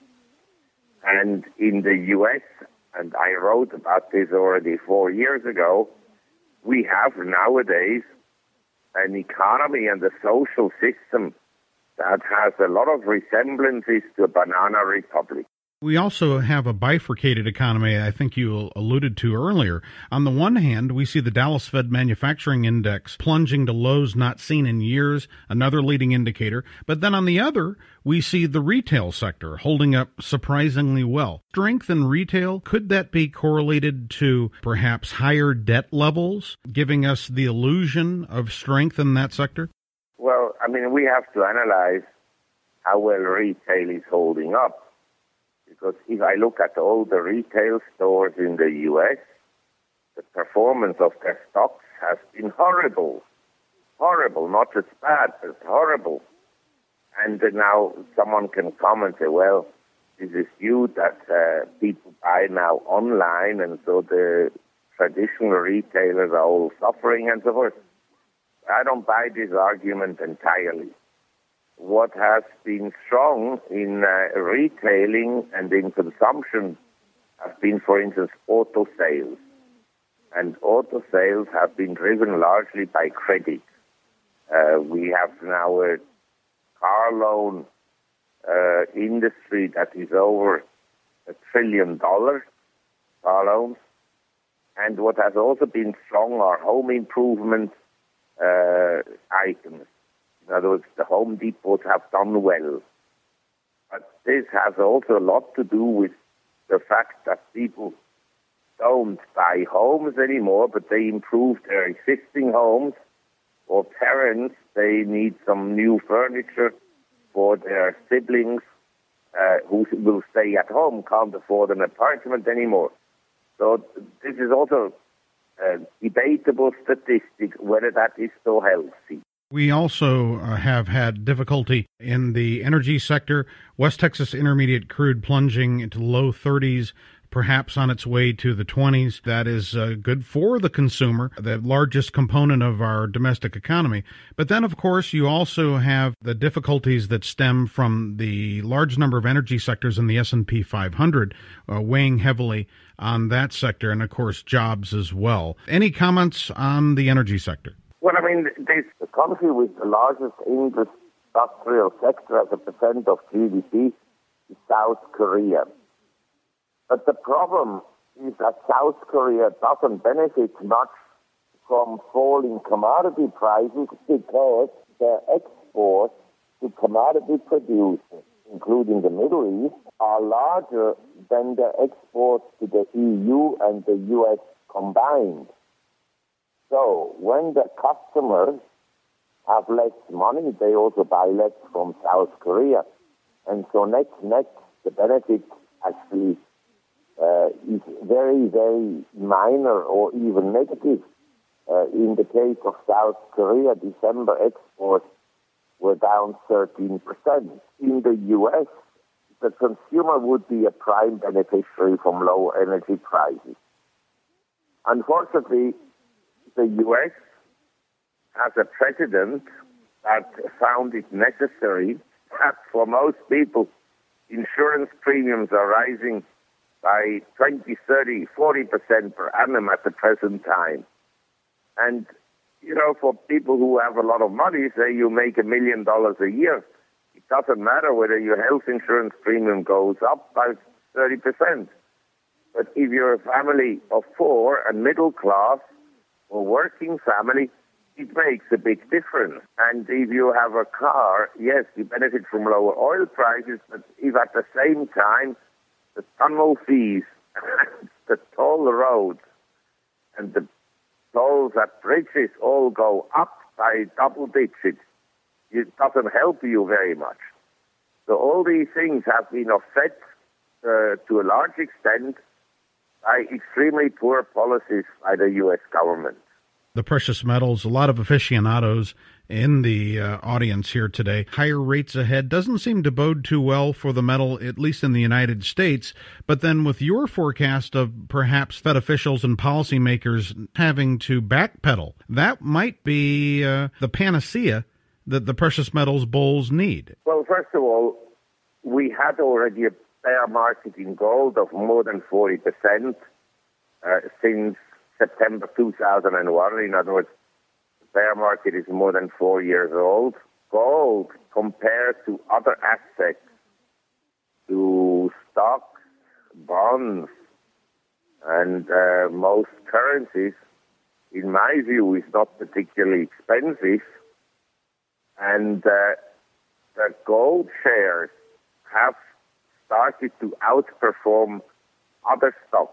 And in the U.S., and I wrote about this already 4 years ago, we have nowadays an economy and a social system that has a lot of resemblances to a banana republic. We also have a bifurcated economy, I think you alluded to earlier. On the one hand, we see the Dallas Fed Manufacturing Index plunging to lows not seen in years, another leading indicator. But then on the other, we see the retail sector holding up surprisingly well. Strength in retail, could that be correlated to perhaps higher debt levels, giving us the illusion of strength in that sector? Well, I mean, we have to analyze how well retail is holding up. Because if I look at all the retail stores in the U.S., the performance of their stocks has been horrible. Horrible, not just bad, but horrible. And now someone can come and say, well, this is due that people buy now online, and so the traditional retailers are all suffering and so forth. I don't buy this argument entirely. What has been strong in retailing and in consumption have been, for instance, auto sales. And auto sales have been driven largely by credit. We have now a car loan industry that is over $1 trillion, car loans. And what has also been strong are home improvement items. In other words, the Home Depots have done well. But this has also a lot to do with the fact that people don't buy homes anymore, but they improve their existing homes. For parents, they need some new furniture for their siblings who will stay at home, can't afford an apartment anymore. So this is also a debatable statistic, whether that is so healthy. We also have had difficulty in the energy sector. West Texas Intermediate crude plunging into low 30s, perhaps on its way to the 20s. That is good for the consumer, the largest component of our domestic economy. But then, of course, you also have the difficulties that stem from the large number of energy sectors in the S&P 500 weighing heavily on that sector, and, of course, jobs as well. Any comments on the energy sector? Well, I mean, the country with the largest industrial sector as a percent of GDP is South Korea. But the problem is that South Korea doesn't benefit much from falling commodity prices because their exports to commodity producers, including the Middle East, are larger than their exports to the EU and the US combined. So when the customers have less money, they also buy less from South Korea. And so net, the benefit actually is very, very minor or even negative. In the case of South Korea, December exports were down 13%. In the U.S., the consumer would be a prime beneficiary from low energy prices. Unfortunately, the U.S. has a president that found it necessary that for most people, insurance premiums are rising by 20, 30, 40% per annum at the present time. And, you know, for people who have a lot of money, say you make $1 million a year, it doesn't matter whether your health insurance premium goes up by 30%. But if you're a family of four and middle class or working family, it makes a big difference. And if you have a car, yes, you benefit from lower oil prices, but if at the same time the tunnel fees, the toll roads, and the tolls at bridges all go up by double digits, it doesn't help you very much. So all these things have been offset to a large extent by extremely poor policies by the U.S. government. The precious metals, a lot of aficionados in the audience here today. Higher rates ahead doesn't seem to bode too well for the metal, at least in the United States. But then with your forecast of perhaps Fed officials and policymakers having to backpedal, that might be the panacea that the precious metals bulls need. Well, first of all, we had already a bear market in gold of more than 40% since September 2001. In other words, the bear market is more than 4 years old. Gold, compared to other assets, to stocks, bonds, and most currencies, in my view, is not particularly expensive. And the gold shares have started to outperform other stocks.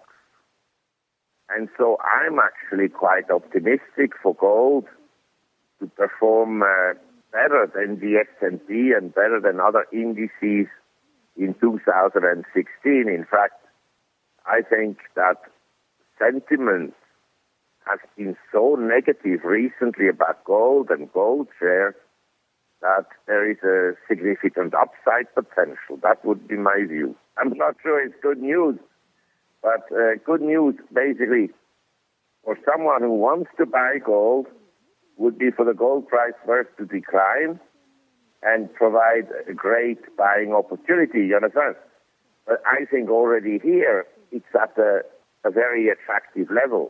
And so I'm actually quite optimistic for gold to perform better than the S&P and better than other indices in 2016. In fact, I think that sentiment has been so negative recently about gold and gold shares that there is a significant upside potential. That would be my view. I'm not sure it's good news. But good news, basically, for someone who wants to buy gold, would be for the gold price first to decline and provide a great buying opportunity, you understand? But I think already here, it's at a very attractive level.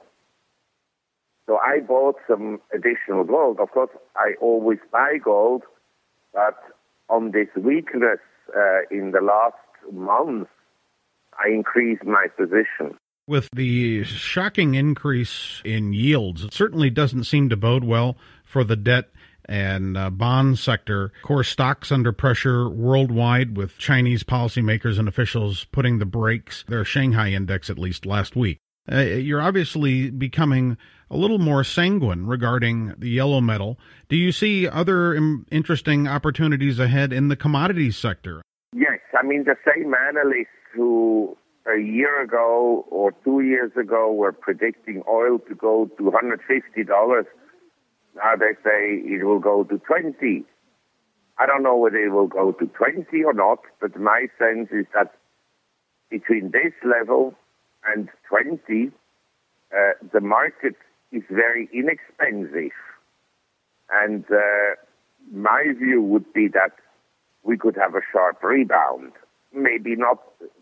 So I bought some additional gold. Of course, I always buy gold, but on this weakness in the last month, I increased my position. With the shocking increase in yields, it certainly doesn't seem to bode well for the debt and bond sector. Of course, stocks under pressure worldwide with Chinese policymakers and officials putting the brakes, their Shanghai index at least last week. You're obviously becoming a little more sanguine regarding the yellow metal. Do you see other interesting opportunities ahead in the commodities sector? Yes, I mean the same analysts who a year ago or 2 years ago were predicting oil to go to $150. Now they say it will go to 20. I don't know whether it will go to 20 or not, but my sense is that between this level and 20, the market is very inexpensive. And my view would be that we could have a sharp rebound. Maybe not,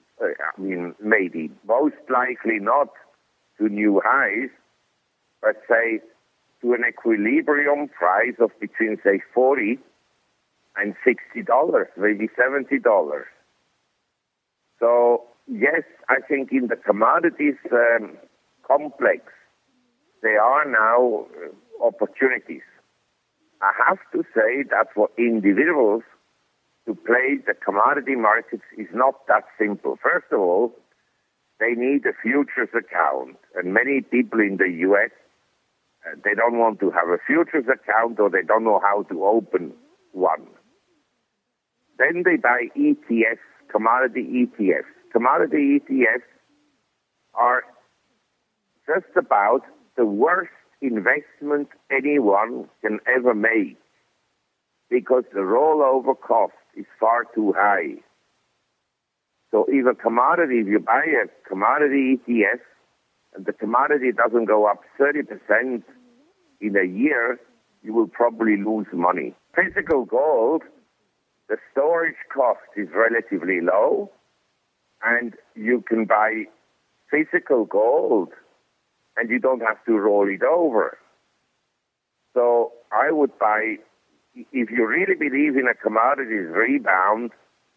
maybe, most likely not to new highs, but say to an equilibrium price of between, say, $40 and $60, maybe $70. So, yes, I think in the commodities complex, there are now opportunities. I have to say that for individuals to play the commodity markets is not that simple. First of all, they need a futures account, and many people in the U.S., they don't want to have a futures account or they don't know how to open one. Then they buy ETFs, commodity ETFs. Commodity ETFs are just about the worst investment anyone can ever make because the rollover cost is far too high. So if you buy a commodity ETF and the commodity doesn't go up 30% in a year, you will probably lose money. Physical gold, the storage cost is relatively low, and you can buy physical gold and you don't have to roll it over. So I would buy, if you really believe in a commodities rebound,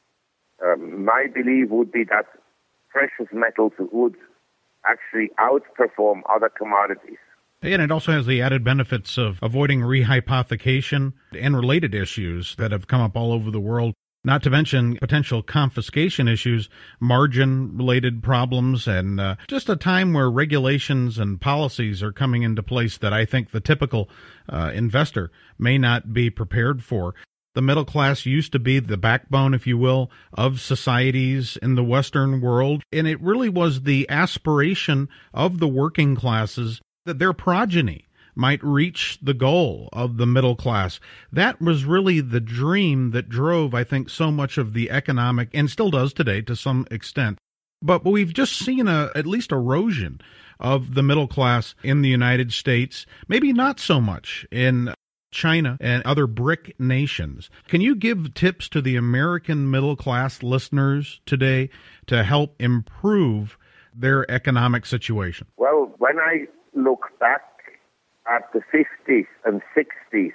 my belief would be that precious metals would actually outperform other commodities. And it also has the added benefits of avoiding rehypothecation and related issues that have come up all over the world, not to mention potential confiscation issues, margin-related problems, and just a time where regulations and policies are coming into place that I think the typical investor may not be prepared for. The middle class used to be the backbone, if you will, of societies in the Western world, and it really was the aspiration of the working classes that their progeny might reach the goal of the middle class. That was really the dream that drove, I think, so much of the economic, and still does today to some extent. But we've just seen at least erosion of the middle class in the United States, maybe not so much in China and other BRIC nations. Can you give tips to the American middle class listeners today to help improve their economic situation? Well, when I look back at the 50s and 60s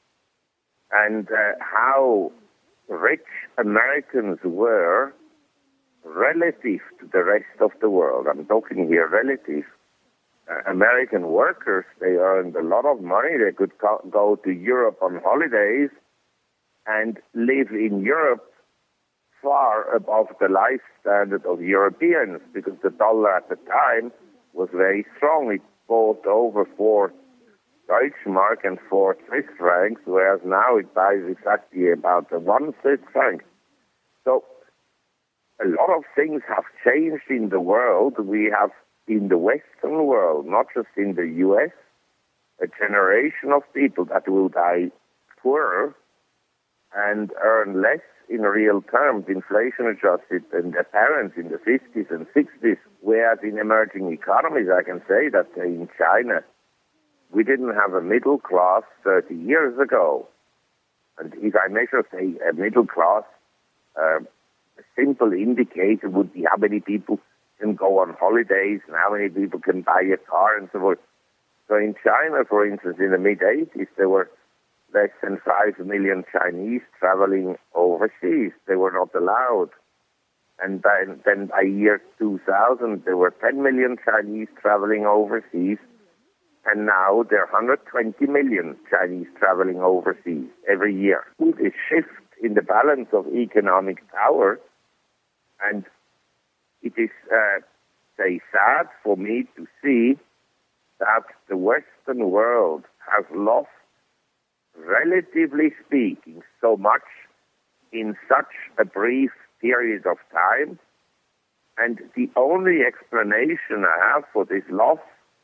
and how rich Americans were relative to the rest of the world, I'm talking here relative, American workers, they earned a lot of money. They could go to Europe on holidays and live in Europe far above the life standard of Europeans because the dollar at the time was very strong. It bought over 4 Deutschmark and 4 Swiss francs, whereas now it buys exactly about 1 Swiss franc. So a lot of things have changed in the world. We have in the Western world, not just in the U.S., a generation of people that will die poorer and earn less in real terms, inflation adjusted, than their parents in the 50s and 60s. Whereas in emerging economies, I can say that in China, we didn't have a middle class 30 years ago. And if I measure, say, a middle class, a simple indicator would be how many people can go on holidays and how many people can buy a car and so forth. So in China, for instance, in the mid-80s, there were less than 5 million Chinese traveling overseas. They were not allowed. And then by year 2000, there were 10 million Chinese traveling overseas. And now there are 120 million Chinese traveling overseas every year. With a shift in the balance of economic power, and it is, say, sad for me to see that the Western world has lost, relatively speaking, so much in such a brief period of time. And the only explanation I have for this loss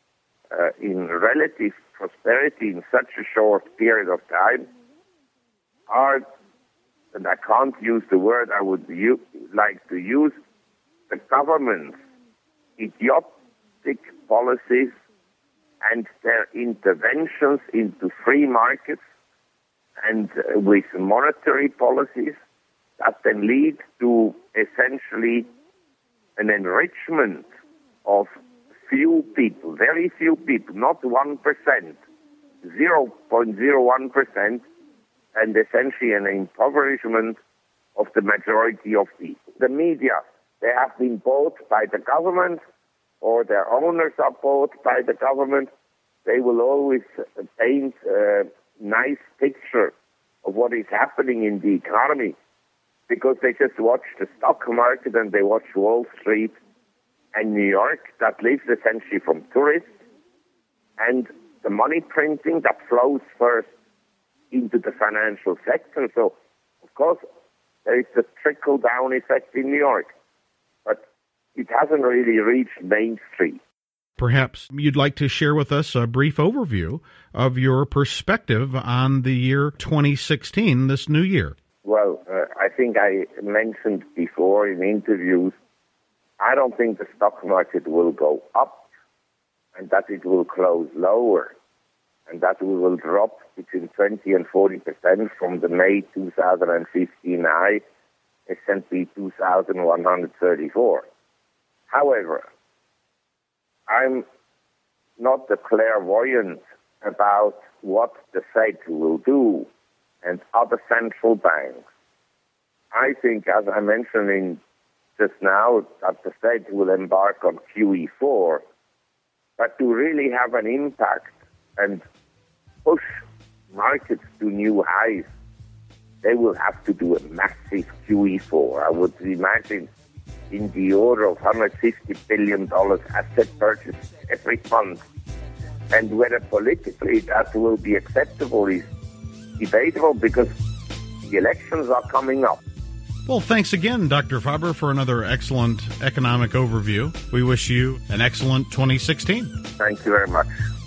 in relative prosperity in such a short period of time are, and I can't use the word I would like to use, the governments idiotic policies and their interventions into free markets and with monetary policies that then lead to essentially an enrichment of few people, very few people, not 1%, 0.01%, and essentially an impoverishment of the majority of people. The media, they have been bought by the government, or their owners are bought by the government. They will always paint a nice picture of what is happening in the economy because they just watch the stock market and they watch Wall Street and New York that lives essentially from tourists and the money printing that flows first into the financial sector. So, of course, there is a trickle-down effect in New York, but it hasn't really reached Main Street. Perhaps you'd like to share with us a brief overview of your perspective on the year 2016, this new year. Well, I think I mentioned before in interviews, I don't think the stock market will go up and that it will close lower and that we will drop between 20 and 40% from the May 2015 high, S&P 2,134. However, I'm not a clairvoyant about what the Fed will do and other central banks. I think, as I mentioned just now, that the Fed will embark on QE4, but to really have an impact and push markets to new highs, they will have to do a massive QE4. I would imagine in the order of $150 billion asset purchase every month. And whether politically that will be acceptable is debatable because the elections are coming up. Well, thanks again, Dr. Faber, for another excellent economic overview. We wish you an excellent 2016. Thank you very much.